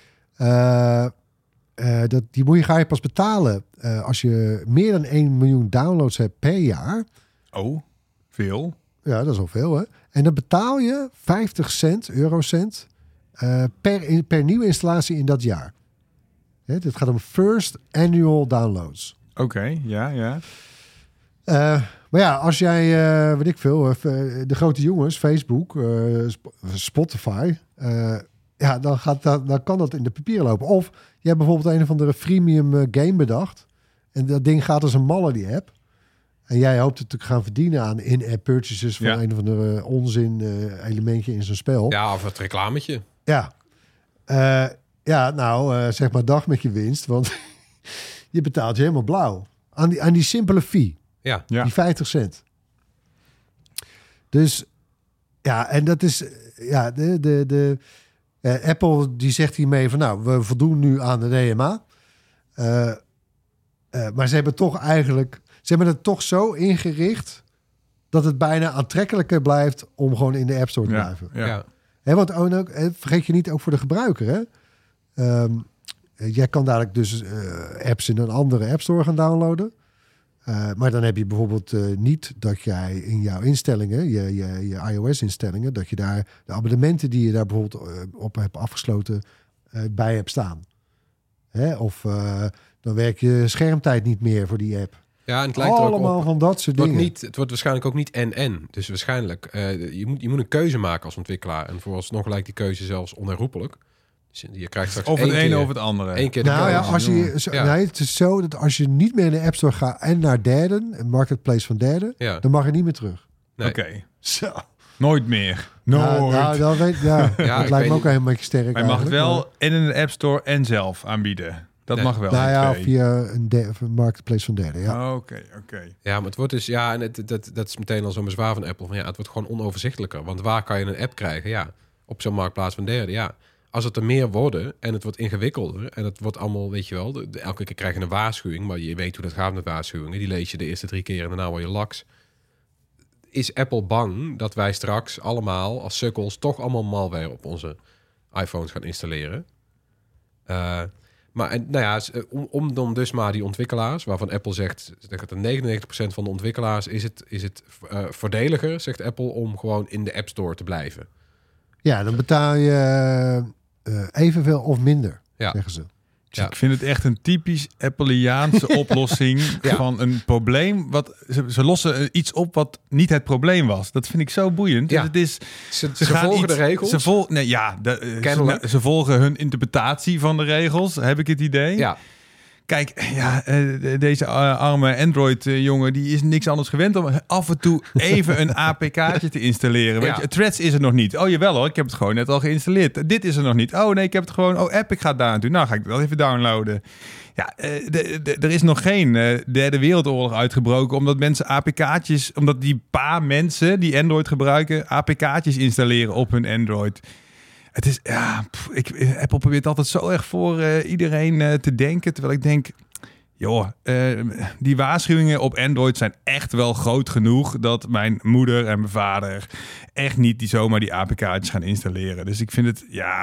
Die ga je pas betalen als je meer dan 1 miljoen downloads hebt per jaar. Oh, veel. Ja, dat is al veel, hè? En dan betaal je 50 eurocent per nieuwe installatie in dat jaar. Dit gaat om first annual downloads. Oké, ja. Maar ja, als jij, weet ik veel, de grote jongens, Facebook, Spotify, dan kan dat in de papieren lopen. Of je hebt bijvoorbeeld een of andere freemium game bedacht. En dat ding gaat als een malle, die app. En jij hoopt het te gaan verdienen aan in-app purchases van een of andere onzin elementje in zo'n spel. Ja, of het reclametje. Ja. Zeg maar dag met je winst. Want je betaalt je helemaal blauw. Aan die simpele fee. Ja. Die 50 cent. Dus en dat is Apple die zegt hiermee van we voldoen nu aan de DMA. Maar ze hebben het toch zo ingericht dat het bijna aantrekkelijker blijft om gewoon in de App Store te blijven. Ja. Want ook, vergeet je niet, ook voor de gebruiker. Hè? Jij kan dadelijk dus apps in een andere App Store gaan downloaden. Maar dan heb je bijvoorbeeld niet dat jij in jouw instellingen, je iOS-instellingen, dat je daar de abonnementen die je daar bijvoorbeeld op hebt afgesloten bij hebt staan. Of dan werk je schermtijd niet meer voor die app. Ja, en het lijkt allemaal er ook op, van dat soort dingen. Het wordt waarschijnlijk ook niet en. Dus waarschijnlijk, je moet een keuze maken als ontwikkelaar. En vooralsnog lijkt die keuze zelfs onherroepelijk. Dus je krijgt straks of het ene of het andere. Eén keer de keuze. Het is zo dat als je niet meer in de App Store gaat en naar derden, een marketplace van derden, dan mag je niet meer terug. Nee. Oké. Zo. Nooit meer. Dat lijkt me ook een beetje sterk. Maar je mag het wel in een App Store en zelf aanbieden. Dat mag wel. Nou ja, via een marketplace van derden. Ja. Oké. Ja, maar het wordt dus... Ja, en dat is meteen al zo'n bezwaar van Apple. Van, ja, het wordt gewoon onoverzichtelijker. Want waar kan je een app krijgen? Ja, op zo'n marktplaats van derden. Ja, als het er meer worden en het wordt ingewikkelder... en het wordt allemaal, weet je wel... elke keer krijg je een waarschuwing... maar je weet hoe dat gaat met waarschuwingen. Die lees je de eerste 3 keer en daarna word je laks. Is Apple bang dat wij straks allemaal als sukkels... toch allemaal malware op onze iPhones gaan installeren? Maar om dan dus maar die ontwikkelaars... waarvan Apple zegt dat 99% van de ontwikkelaars... is het voordeliger, zegt Apple... om gewoon in de App Store te blijven. Ja, dan betaal je evenveel of minder, zeggen ze. Ja. Ik vind het echt een typisch Appleiaanse oplossing van een probleem. Ze lossen iets op wat niet het probleem was. Dat vind ik zo boeiend. Ja. Dus het is, ze volgen de regels. Ze volgen hun interpretatie van de regels, heb ik het idee. Ja. Kijk, deze arme Android-jongen... die is niks anders gewend om af en toe even een APK'tje te installeren. Weet je, Threads is er nog niet. Oh, jawel hoor, ik heb het gewoon net al geïnstalleerd. Dit is er nog niet. Oh nee, ik heb het gewoon... Oh, Epic gaat daar naartoe. Nou, ga ik het wel even downloaden. Ja, er is nog geen derde wereldoorlog uitgebroken... omdat mensen APK'tjes... omdat die paar mensen die Android gebruiken... APK'tjes installeren op hun Android... Het is, Apple probeert altijd zo erg voor iedereen te denken. Terwijl ik denk, die waarschuwingen op Android zijn echt wel groot genoeg... dat mijn moeder en mijn vader echt niet zomaar die APK'tjes gaan installeren. Dus ik vind het,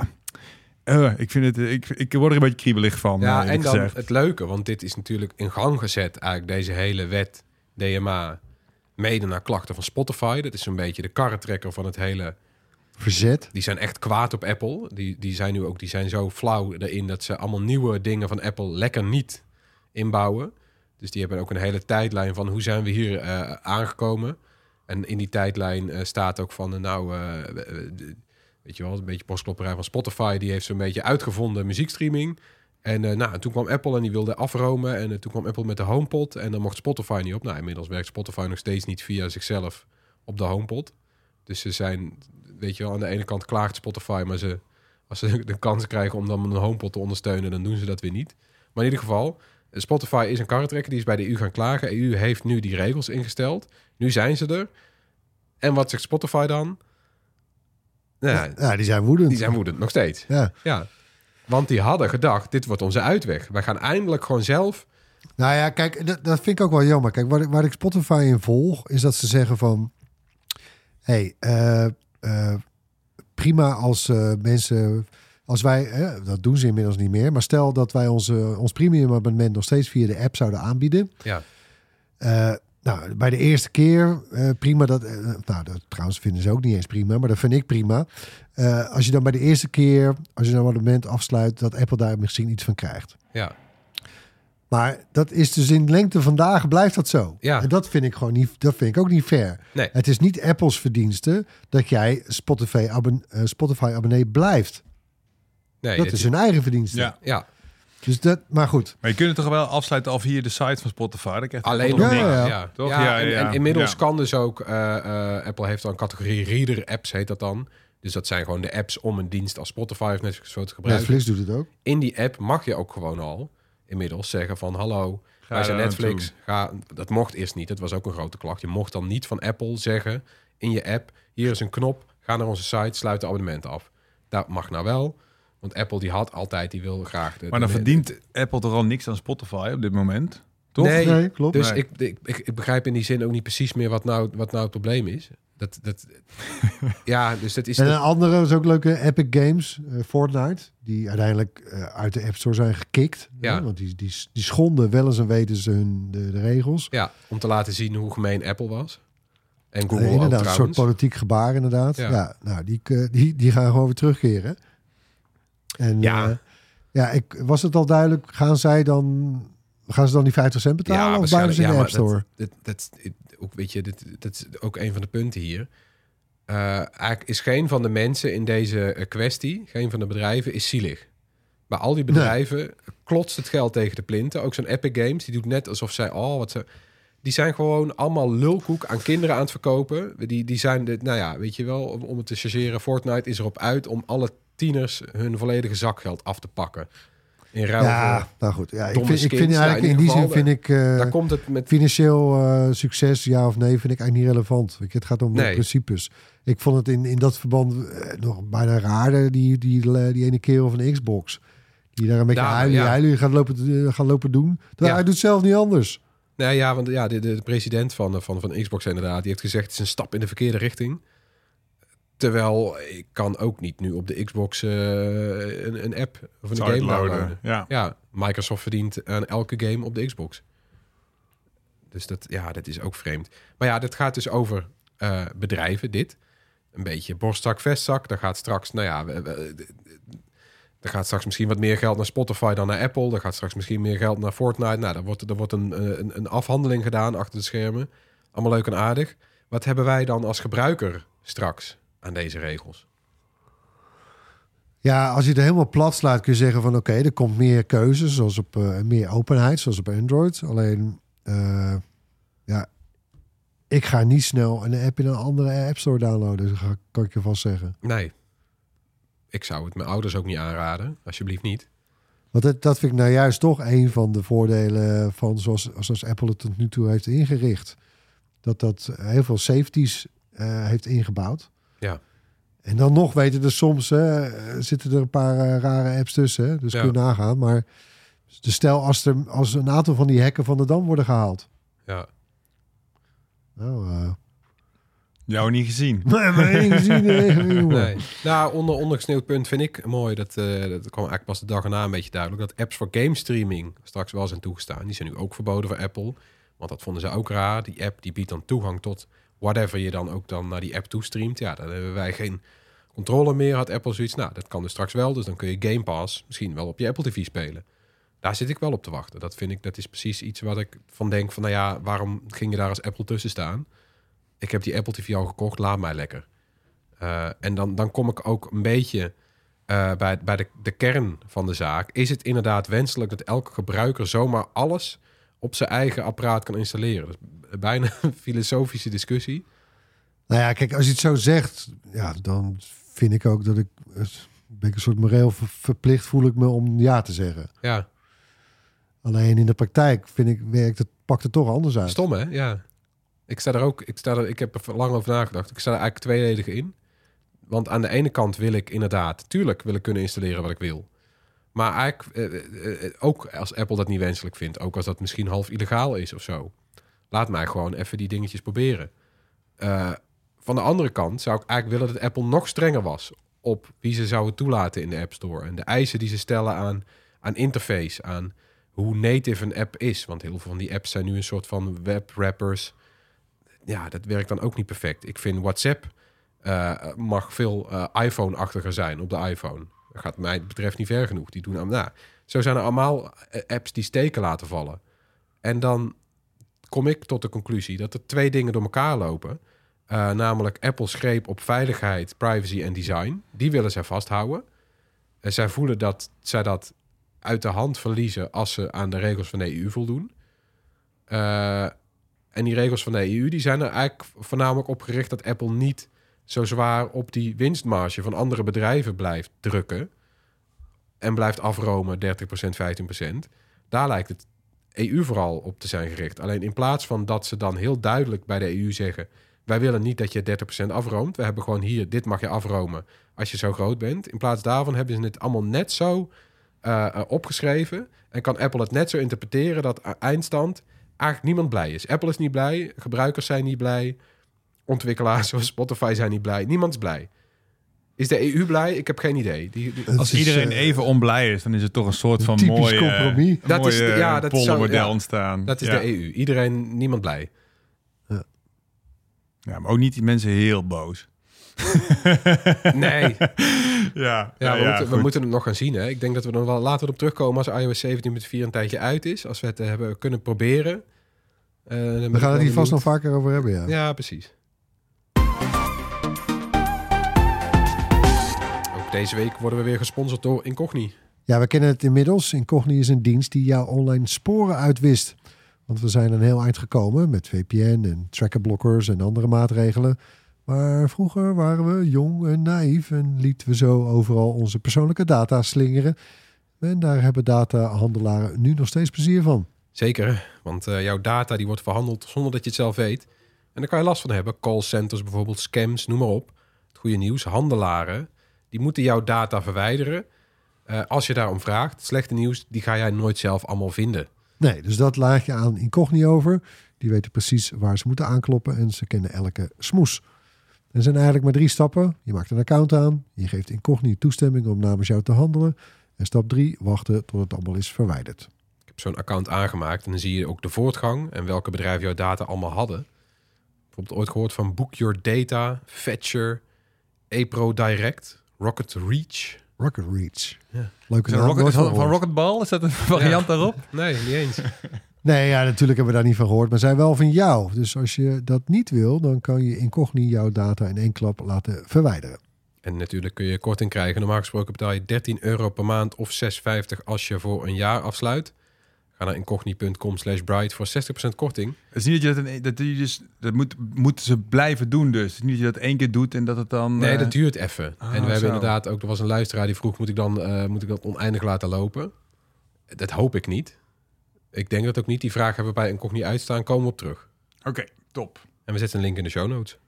ik word er een beetje kriebelig van. Ja, en dan gezegd. Het leuke, want dit is natuurlijk in gang gezet... eigenlijk deze hele wet DMA... mede naar klachten van Spotify. Dat is zo'n beetje de karretrekker van het hele... verzet. Die zijn echt kwaad op Apple. Die zijn zo flauw erin dat ze allemaal nieuwe dingen van Apple lekker niet inbouwen. Dus die hebben ook een hele tijdlijn van hoe zijn we hier aangekomen. En in die tijdlijn staat ook van weet je wel, een beetje postklopperij van Spotify. Die heeft zo'n beetje uitgevonden muziekstreaming. En toen kwam Apple en die wilde afromen. En toen kwam Apple met de HomePod. En dan mocht Spotify niet op. Nou, inmiddels werkt Spotify nog steeds niet via zichzelf op de HomePod. Dus ze zijn... Weet je wel, aan de ene kant klaagt Spotify... maar als ze de kans krijgen om dan een HomePod te ondersteunen... dan doen ze dat weer niet. Maar in ieder geval, Spotify is een karretrekker... die is bij de EU gaan klagen. De EU heeft nu die regels ingesteld. Nu zijn ze er. En wat zegt Spotify dan? Die zijn woedend. Die zijn woedend, nog steeds. Ja. Want die hadden gedacht, dit wordt onze uitweg. Wij gaan eindelijk gewoon zelf... Nou ja, kijk, dat vind ik ook wel jammer. Kijk, waar ik Spotify in volg... is dat ze zeggen van... prima als mensen... Als wij, dat doen ze inmiddels niet meer... maar stel dat wij ons premium abonnement... nog steeds via de app zouden aanbieden... Ja. Bij de eerste keer prima... dat trouwens vinden ze ook niet eens prima... maar dat vind ik prima. Als je dan bij de eerste keer... als je een abonnement afsluit... dat Apple daar misschien iets van krijgt. Ja. Maar dat is dus in lengte vandaag blijft dat zo. Ja. En dat vind ik gewoon niet. Dat vind ik ook niet fair. Nee. Het is niet Apples verdienste dat jij Spotify abonnee blijft. Nee, dat is hun eigen verdienste. Ja. Dus dat, maar goed. Maar je kunt het toch wel afsluiten al via de site van Spotify? Alleen nog ja. Toch? En inmiddels kan dus ook... Apple heeft dan een categorie Reader apps, heet dat dan. Dus dat zijn gewoon de apps om een dienst als Spotify of Netflix te gebruiken. Netflix doet het ook. In die app mag je ook gewoon al inmiddels zeggen van... hallo, wij zijn Netflix. Dat mocht eerst niet. Dat was ook een grote klacht. Je mocht dan niet van Apple zeggen in je app... hier is een knop, ga naar onze site, sluit de abonnement af. Dat mag nou wel... Want Apple die wil graag... Maar dan verdient Apple toch al niks aan Spotify op dit moment? Toch? Nee, klopt. Dus nee. Ik begrijp in die zin ook niet precies meer wat nou het probleem is. Dus dat is... En een andere is ook leuke Epic Games, Fortnite. Die uiteindelijk uit de App Store zijn gekikt. Ja. Want die schonden wel eens en weten ze de regels. Ja, om te laten zien hoe gemeen Apple was. En Google ook inderdaad, trouwens. een soort politiek gebaar inderdaad. Ja, nou, die gaan gewoon weer terugkeren. En was het al duidelijk, gaan ze dan die 50 cent betalen of blijven ze in de App Store? Dat is ook een van de punten hier. Eigenlijk is geen van de mensen in deze kwestie, geen van de bedrijven, is zielig. Maar al die bedrijven klotst het geld tegen de plinten. Ook zo'n Epic Games, die doet net alsof zij... Die zijn gewoon allemaal lulkoek aan kinderen aan het verkopen. Die zijn, weet je wel, om het te chargeren. Fortnite is erop uit om alle tieners hun volledige zakgeld af te pakken. In ruil voor nou goed. Ja, ik vind eigenlijk in die zin vind ik daar komt het met financieel succes, ja of nee, vind ik eigenlijk niet relevant. Het gaat om de principes. Ik vond het in dat verband nog bijna raarder, die ene kerel van de Xbox. Die daar een beetje huilen gaat lopen doen. Hij doet zelf niet anders. Nou ja, want de president van Xbox inderdaad, die heeft gezegd het is een stap in de verkeerde richting. Terwijl ik kan ook niet nu op de Xbox een app of een game downloaden. Ja, Microsoft verdient aan elke game op de Xbox. Dus dat is ook vreemd. Maar ja, dit gaat dus over bedrijven, dit. Een beetje borstzak, vestzak. Daar gaat straks, er gaat straks misschien wat meer geld naar Spotify dan naar Apple. Er gaat straks misschien meer geld naar Fortnite. Nou, er wordt een afhandeling gedaan achter de schermen. Allemaal leuk en aardig. Wat hebben wij dan als gebruiker straks aan deze regels? Ja, als je het helemaal plat slaat, kun je zeggen van oké, er komt meer keuze, zoals op meer openheid, zoals op Android. Alleen, ik ga niet snel een app in een andere App Store downloaden, kan ik je vast zeggen. Nee. Ik zou het mijn ouders ook niet aanraden. Alsjeblieft niet. Want dat vind ik nou juist toch een van de voordelen van zoals Apple het tot nu toe heeft ingericht. Dat heel veel safeties heeft ingebouwd. Ja. En dan nog weten er soms, zitten er een paar rare apps tussen. Hè? Dus kun je nagaan. Maar stel als een aantal van die hekken van de dam worden gehaald. Ja. Nou, jou niet gezien. Nee, niet gezien. Nee. Nou, ondergesneeuwd punt vind ik mooi. Dat kwam eigenlijk pas de dag erna een beetje duidelijk. Dat apps voor game streaming straks wel zijn toegestaan. Die zijn nu ook verboden voor Apple. Want dat vonden ze ook raar. Die app die biedt dan toegang tot whatever je dan ook dan naar die app toestreamt. Ja, dan hebben wij geen controle meer. Had Apple zoiets. Nou, dat kan dus straks wel. Dus dan kun je Game Pass misschien wel op je Apple TV spelen. Daar zit ik wel op te wachten. Dat is precies iets wat ik van denk van, waarom ging je daar als Apple tussen staan? Ik heb die Apple TV al gekocht, laat mij lekker. En dan kom ik ook een beetje bij de kern van de zaak. Is het inderdaad wenselijk dat elke gebruiker zomaar alles op zijn eigen apparaat kan installeren? Dat is bijna een filosofische discussie. Nou ja, kijk, als je het zo zegt, dan vind ik ook dat ben ik een soort moreel verplicht voel ik me om ja te zeggen. Ja. Alleen in de praktijk pakt het toch anders uit. Stom, hè? Ja. Ik heb er lang over nagedacht. Ik sta er eigenlijk tweeledig in. Want aan de ene kant wil ik inderdaad, tuurlijk wil ik kunnen installeren wat ik wil. Maar eigenlijk ook als Apple dat niet wenselijk vindt, ook als dat misschien half illegaal is of zo. Laat mij gewoon even die dingetjes proberen. Van de andere kant zou ik eigenlijk willen dat Apple nog strenger was op wie ze zouden toelaten in de App Store. En de eisen die ze stellen aan interface, aan hoe native een app is. Want heel veel van die apps zijn nu een soort van webwrappers. Ja, dat werkt dan ook niet perfect. Ik vind WhatsApp mag veel iPhone-achtiger zijn op de iPhone. Dat gaat mij betreft niet ver genoeg. Die doen zo zijn er allemaal apps die steken laten vallen. En dan kom ik tot de conclusie dat er twee dingen door elkaar lopen. Namelijk Apple's greep op veiligheid, privacy en design. Die willen zij vasthouden. En zij voelen dat zij dat uit de hand verliezen als ze aan de regels van de EU voldoen. En die regels van de EU die zijn er eigenlijk voornamelijk op gericht dat Apple niet zo zwaar op die winstmarge van andere bedrijven blijft drukken en blijft afromen 30%, 15%. Daar lijkt het EU vooral op te zijn gericht. Alleen in plaats van dat ze dan heel duidelijk bij de EU zeggen, wij willen niet dat je 30% afroomt. We hebben gewoon hier, dit mag je afromen als je zo groot bent. In plaats daarvan hebben ze het allemaal net zo opgeschreven en kan Apple het net zo interpreteren dat eindstand eigenlijk niemand blij is. Apple is niet blij, gebruikers zijn niet blij, ontwikkelaars zoals Spotify zijn niet blij. Niemand is blij. Is de EU blij? Ik heb geen idee. Als iedereen even onblij is, dan is het toch een soort van mooi compromis. Dat poldermodel ontstaan. Dat is de EU. Iedereen, niemand blij. Ja, maar ook niet die mensen heel boos. Nee. We moeten het nog gaan zien. Hè? Ik denk dat we dan wel later op terugkomen als iOS 17.4 een tijdje uit is. Als we het hebben kunnen proberen. We gaan het hier vast nog vaker over hebben, ja. Ja, precies. Ook deze week worden we weer gesponsord door Incogni. Ja, we kennen het inmiddels. Incogni is een dienst die jouw online sporen uitwist. Want we zijn een heel eind gekomen met VPN en trackerblokkers en andere maatregelen. Maar vroeger waren we jong en naïef en lieten we zo overal onze persoonlijke data slingeren. En daar hebben datahandelaren nu nog steeds plezier van. Zeker, want jouw data die wordt verhandeld zonder dat je het zelf weet. En daar kan je last van hebben. Callcenters bijvoorbeeld, scams, noem maar op. Het goede nieuws, handelaren, die moeten jouw data verwijderen. Als je daarom vraagt. Slechte nieuws, die ga jij nooit zelf allemaal vinden. Nee, dus dat laat je aan Incogni over. Die weten precies waar ze moeten aankloppen en ze kennen elke smoes. Er zijn eigenlijk maar 3 stappen. Je maakt een account aan, je geeft Incogni toestemming om namens jou te handelen. En stap 3, wachten tot het allemaal is verwijderd. Ik heb zo'n account aangemaakt en dan zie je ook de voortgang en welke bedrijven jouw data allemaal hadden. Bijvoorbeeld ooit gehoord van Book Your Data, Fetcher, Apro Direct, Rocket Reach. Rocket Reach. Ja. Leuke naam. Van Rocketball? Is dat een variant daarop? Nee, niet eens. Nee, ja, natuurlijk hebben we daar niet van gehoord, maar zij wel van jou. Dus als je dat niet wil, dan kan je Incogni jouw data in 1 klap laten verwijderen. En natuurlijk kun je korting krijgen. Normaal gesproken betaal je €13 per maand of €6,50 als je voor een jaar afsluit. Ga naar incogni.com/bright voor 60% korting. Het is niet dat moeten ze blijven doen dus. Het is niet dat je dat 1 keer doet en dat het dan... Nee, dat duurt even. En we hebben inderdaad ook... Er was een luisteraar die vroeg, moet ik dat oneindig laten lopen? Dat hoop ik niet. Ik denk dat ook niet. Die vraag hebben we bij Incogni uitstaan. Komen we op terug. Oké, top. En we zetten een link in de show notes.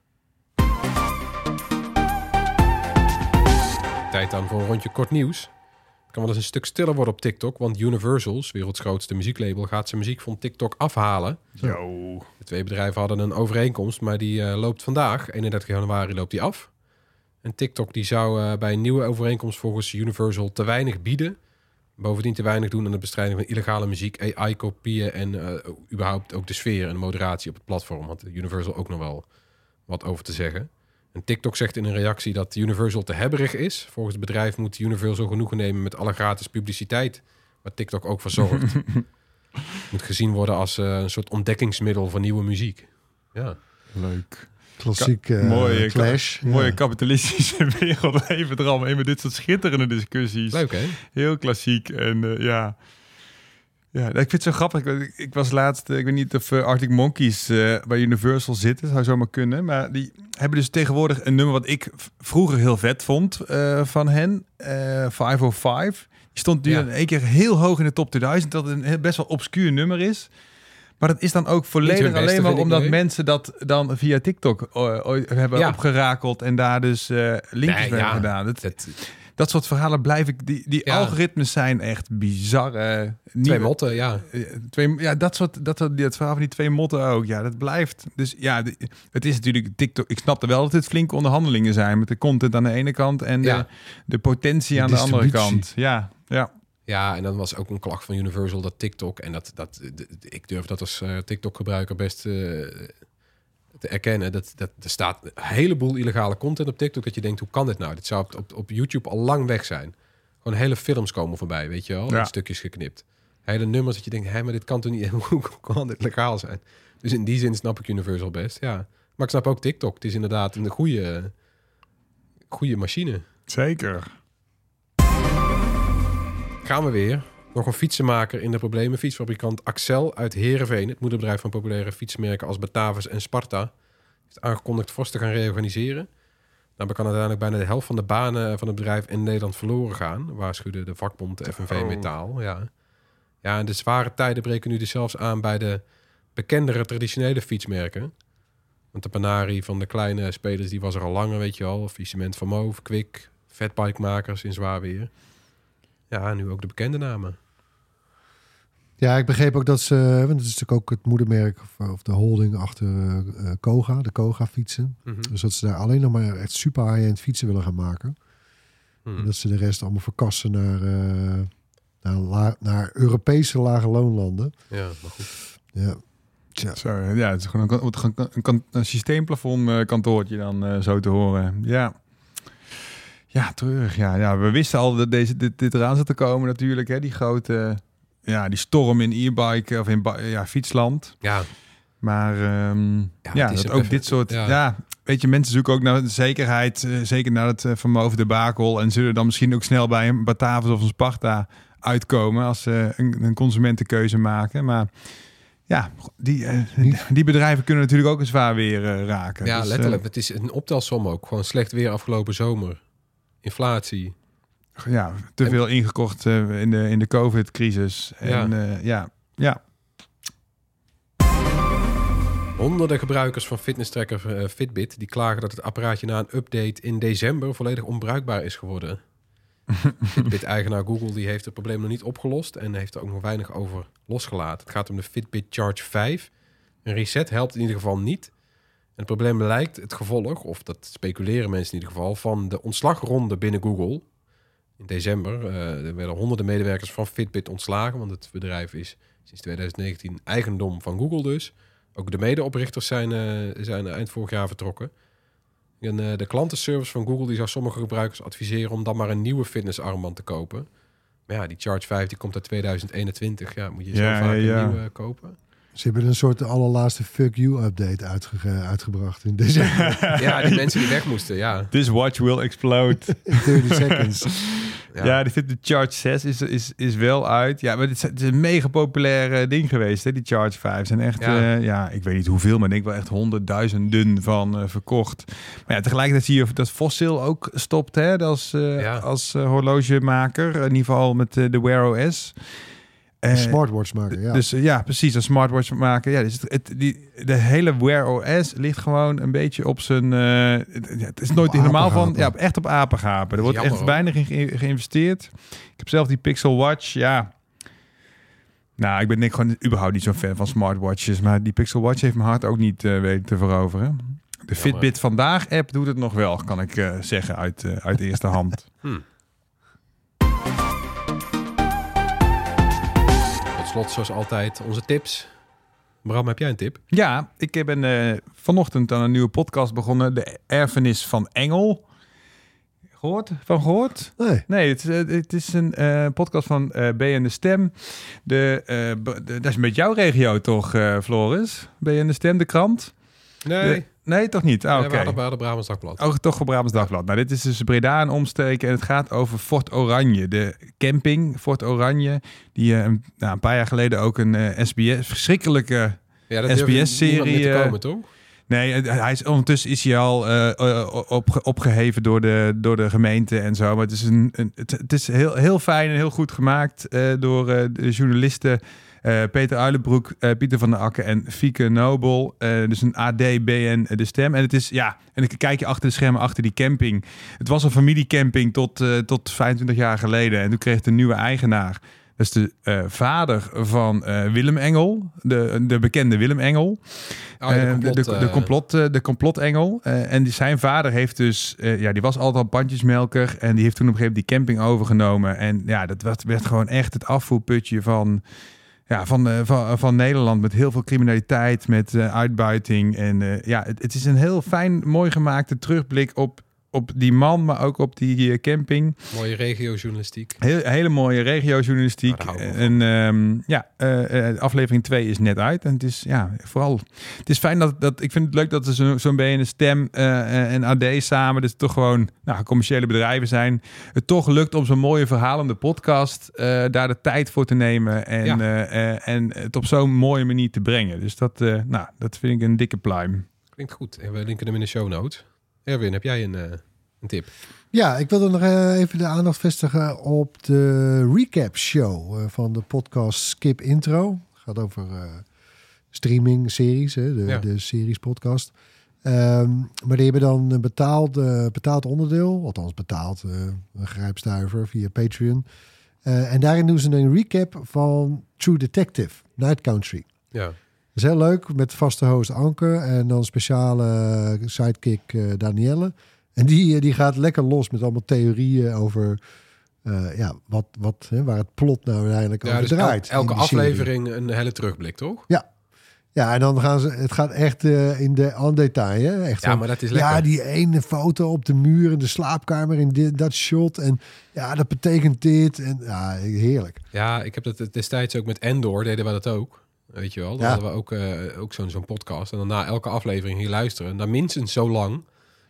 Tijd dan voor een rondje kort nieuws. Het kan wel eens een stuk stiller worden op TikTok, want Universal, werelds grootste muzieklabel, gaat zijn muziek van TikTok afhalen. Yo. De 2 bedrijven hadden een overeenkomst, maar die loopt vandaag, 31 januari, loopt die af. En TikTok die zou bij een nieuwe overeenkomst volgens Universal te weinig bieden. Bovendien te weinig doen aan de bestrijding van illegale muziek, AI-kopieën en überhaupt ook de sfeer en de moderatie op het platform. Had Universal ook nog wel wat over te zeggen. En TikTok zegt in een reactie dat Universal te hebberig is. Volgens het bedrijf moet Universal genoegen nemen met alle gratis publiciteit, waar TikTok ook voor zorgt. Moet gezien worden als een soort ontdekkingsmiddel van nieuwe muziek. Ja. Leuk. Klassiek mooie clash. Mooie kapitalistische wereld. Even er allemaal in met dit soort schitterende discussies. Leuk, hè? Heel klassiek. En ja, ik vind het zo grappig. Ik was laatst, ik weet niet of Arctic Monkeys bij Universal zitten. Zou zomaar kunnen. Maar die hebben dus tegenwoordig een nummer wat ik vroeger heel vet vond van hen. 505. Die stond nu in één keer heel hoog in de top 2000. Dat het een best wel obscuur nummer is. Maar dat is dan ook volledig alleen maar omdat mensen dat dan via TikTok hebben opgerakeld en daar dus linkjes mee hebben gedaan. Dat soort verhalen blijf ik... Die algoritmes zijn echt bizar. 2 motten, ja. Dat verhaal van die 2 motten ook. Ja, dat blijft. Dus ja, het is natuurlijk TikTok. Ik snapte wel dat het flinke onderhandelingen zijn met de content aan de ene kant en de potentie aan de andere kant. Ja. Ja, en dan was ook een klacht van Universal dat TikTok... en ik durf dat als TikTok-gebruiker best te erkennen... dat er staat een heleboel illegale content op TikTok... dat je denkt, hoe kan dit nou? Dit zou op YouTube al lang weg zijn. Gewoon hele films komen voorbij, weet je wel? In stukjes geknipt. Hele nummers dat je denkt, maar dit kan toch niet... hoe kan dit legaal zijn? Dus in die zin snap ik Universal best, ja. Maar ik snap ook TikTok. Het is inderdaad een goede machine. Zeker. Gaan we weer. Nog een fietsenmaker in de problemen. Fietsfabrikant Axel uit Heerenveen. Het moederbedrijf van populaire fietsmerken als Batavus en Sparta. Heeft aangekondigd fors te gaan reorganiseren. Daarbij kan uiteindelijk bijna de helft van de banen van het bedrijf in Nederland verloren gaan. Waarschuwde de vakbond de FNV Metaal. Ja, en de zware tijden breken nu dus zelfs aan bij de bekendere traditionele fietsmerken. Want de Panari van de kleine spelers die was er al langer, weet je al. Fietsement van Moof, Kwik, fatbikemakers in zwaar weer. Ja, nu ook de bekende namen. Ja, ik begreep ook dat ze... Want het is natuurlijk ook het moedermerk of de holding achter Koga. De Koga fietsen. Mm-hmm. Dus dat ze daar alleen nog maar echt super high-end fietsen willen gaan maken. En dat ze de rest allemaal verkassen naar Europese lage loonlanden. Ja, maar goed. Ja. Het is gewoon een systeemplafond kantoortje dan zo te horen. Ja. Ja, treurig. Ja, we wisten al dat dit eraan zat te komen natuurlijk. Hè? Die grote, die storm in e-bike of in fietsland. Ja. Maar dat ook dit soort... Ja, weet je, mensen zoeken ook naar de zekerheid. Zeker naar het Vermogen debakel. En zullen dan misschien ook snel bij een Batavus of een Sparta uitkomen als ze een consumentenkeuze maken. Maar Ja, die bedrijven kunnen natuurlijk ook een zwaar weer raken. Ja, dus, letterlijk. Het is een optelsom ook. Gewoon slecht weer afgelopen zomer. Inflatie. Ja, te veel ingekocht in de COVID-crisis. En ja. Honderden gebruikers van fitnesstracker Fitbit... die klagen dat het apparaatje na een update in december... volledig onbruikbaar is geworden. Fitbit-eigenaar Google die heeft het probleem nog niet opgelost... en heeft er ook nog weinig over losgelaten. Het gaat om de Fitbit Charge 5. Een reset helpt in ieder geval niet. En het probleem lijkt het gevolg... of dat speculeren mensen in ieder geval... van de ontslagronde binnen Google. In december er werden honderden medewerkers van Fitbit ontslagen... want het bedrijf is sinds 2019 eigendom van Google dus... Ook de medeoprichters zijn eind vorig jaar vertrokken. En de klantenservice van Google die zou sommige gebruikers adviseren... om dan maar een nieuwe fitnessarmband te kopen. Maar ja, die Charge 5 die komt uit 2021. Ja, moet je zo vaak een nieuwe kopen. Ze hebben een soort allerlaatste fuck you update uitgebracht in december. Ja, die mensen die weg moesten, ja. This watch will explode. In 30 seconds. Ja, die Fitbit Charge 6 is wel uit. Ja, maar het is een mega populair ding geweest, hè, die Charge 5. Zijn echt, ik weet niet hoeveel, maar ik denk wel echt honderdduizenden van verkocht. Maar ja, tegelijkertijd zie je dat Fossil ook stopt, hè, als horlogemaker. In ieder geval met de Wear OS. Een smartwatch maken, ja. Dus precies, een smartwatch maken. Ja, dus de hele Wear OS ligt gewoon een beetje op zijn... het is nooit helemaal van... Ja, echt op apengapen. Er wordt echt weinig in geïnvesteerd. Ik heb zelf die Pixel Watch, ja... Nou, ik ben denk gewoon überhaupt niet zo'n fan van smartwatches. Maar die Pixel Watch heeft mijn hart ook niet weten te veroveren. De Fitbit Vandaag app doet het nog wel, kan ik zeggen, uit eerste hand. Slot zoals altijd onze tips. Bram, heb jij een tip? Ja, ik ben vanochtend aan een nieuwe podcast begonnen. De Erfenis van Engel. Gehoord? Nee, het is een podcast van BN De Stem. Dat is een beetje jouw regio toch, Floris? BN De Stem, de krant? Nee, toch niet? We hadden Brabants Dagblad. Oh, toch Brabants Dagblad. Nou, dit is dus Breda en omstreken en het gaat over Fort Oranje. De camping Fort Oranje, die een paar jaar geleden ook een verschrikkelijke SBS-serie... te komen, toch? Nee, ondertussen is hij al opgeheven door de gemeente en zo. Maar het is heel fijn en heel goed gemaakt door de journalisten... Peter Uilenbroek, Pieter van der Akker en Fieke Nobel. Dus een AD, BN, De Stem. En het is, en dan kijk je achter de schermen, achter die camping. Het was een familiecamping tot 25 jaar geleden. En toen kreeg het een nieuwe eigenaar. Dat is de vader van Willem Engel. De bekende Willem Engel. De complotengel. En zijn vader heeft dus... die was altijd al pandjesmelker. En die heeft toen op een gegeven moment die camping overgenomen. En ja, dat werd gewoon echt het afvoerputje van Nederland, met heel veel criminaliteit, met uitbuiting. En het is een heel fijn, mooi gemaakte terugblik op die man, maar ook op die camping. Mooie regiojournalistiek. Hele mooie regiojournalistiek. En aflevering 2 is net uit. En het is vooral... Het is fijn dat ik vind het leuk dat er zo'n BN Stem en AD samen, dus toch gewoon commerciële bedrijven zijn. Het toch lukt om zo'n mooie verhalende podcast daar de tijd voor te nemen en het op zo'n mooie manier te brengen. Dus dat vind ik een dikke pluim. Klinkt goed. En we linken hem in de show notes. Erwin, heb jij een tip? Ja, ik wilde nog even de aandacht vestigen op de recap show van de podcast Skip Intro. Het gaat over streaming series, de series podcast. Maar die hebben dan een betaald onderdeel, althans betaald, een grijpstuiver via Patreon. En daarin doen ze een recap van True Detective, Night Country. Ja. Dat is heel leuk, met vaste host Anke en dan speciale sidekick Danielle. En die gaat lekker los met allemaal theorieën over waar het plot nou uiteindelijk over dus draait. Elke aflevering een hele terugblik, toch? Ja, en dan gaan ze... Het gaat echt aan detail, hè? Echt maar dat is lekker. Ja, die ene foto op de muur in de slaapkamer in dat shot. En dat betekent dit. En heerlijk. Ja, ik heb dat destijds ook met Endor, deden we dat ook. Weet je wel, dan hadden we ook zo'n podcast. En dan na elke aflevering hier luisteren. En dan minstens zo lang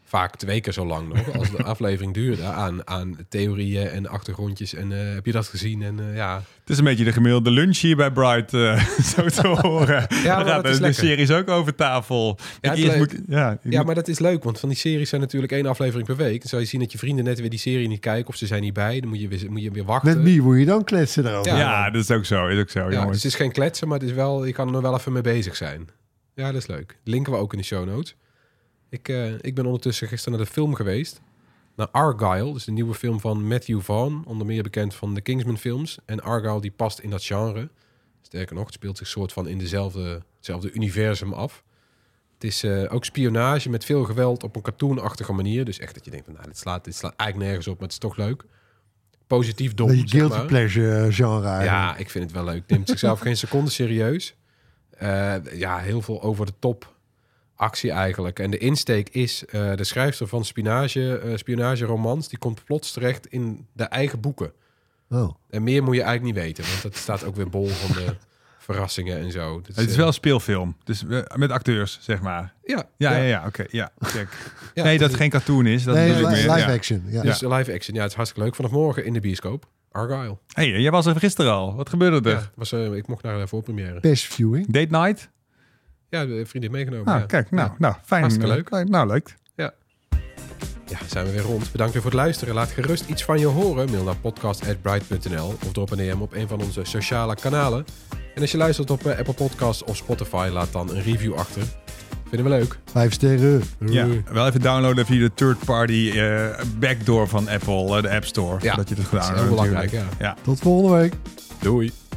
vaak 2 keer zo lang nog als de aflevering duurde aan theorieën en achtergrondjes. En heb je dat gezien? En ja. Het is een beetje de gemiddelde lunch hier bij Bright, zo te horen. Ja, dan gaat de series ook over tafel. Ja, maar dat is leuk, want van die series zijn natuurlijk 1 aflevering per week. Dan zou je zien dat je vrienden net weer die serie niet kijken of ze zijn niet bij. Dan moet je weer wachten. Met wie moet je dan kletsen erover? Ja, dat is ook zo. Ja, jongens. dus het is geen kletsen, maar het is wel, je kan er nog wel even mee bezig zijn. Ja, dat is leuk. Linken we ook in de show notes. Ik ben ondertussen gisteren naar de film geweest. Naar Argylle, dus de nieuwe film van Matthew Vaughn. Onder meer bekend van de Kingsman films. En Argylle die past in dat genre. Sterker nog, het speelt zich soort van in hetzelfde universum af. Het is ook spionage met veel geweld op een cartoonachtige manier. Dus echt dat je denkt, van, dit slaat eigenlijk nergens op, maar het is toch leuk. Positief dom, Beetje guilty pleasure genre. Ja, ik vind het wel leuk. Neemt zichzelf geen seconde serieus. Heel veel over de top actie eigenlijk. En de insteek is de schrijfster van spionageromans, die komt plots terecht in de eigen boeken. Oh. En meer moet je eigenlijk niet weten, want dat staat ook weer bol van de verrassingen en zo. Dus, het is wel een speelfilm, dus met acteurs, zeg maar. Ja. Oké. Check. Nee, dat het geen cartoon is. Dat live action. Ja. Dus live action, ja, het is hartstikke leuk. Vanaf morgen in de bioscoop. Argylle. Hey, jij was er gisteren al. Wat gebeurde er? Ja, ik mocht naar de voorpremière. Best viewing. Date night? Ja, de vriendin meegenomen. Ah, kijk, fijn. Hartstikke leuk. Leuk. Ja, zijn we weer rond. Bedankt weer voor het luisteren. Laat gerust iets van je horen. Mail naar podcast@bright.nl of drop een DM op een van onze sociale kanalen. En als je luistert op Apple Podcasts of Spotify, laat dan een review achter. Vinden we leuk. 5 sterren. Ja, wel even downloaden via de third-party backdoor van Apple, de App Store. Ja, dat je het gedaan hebt. Dat is heel belangrijk, ja. Tot volgende week. Doei.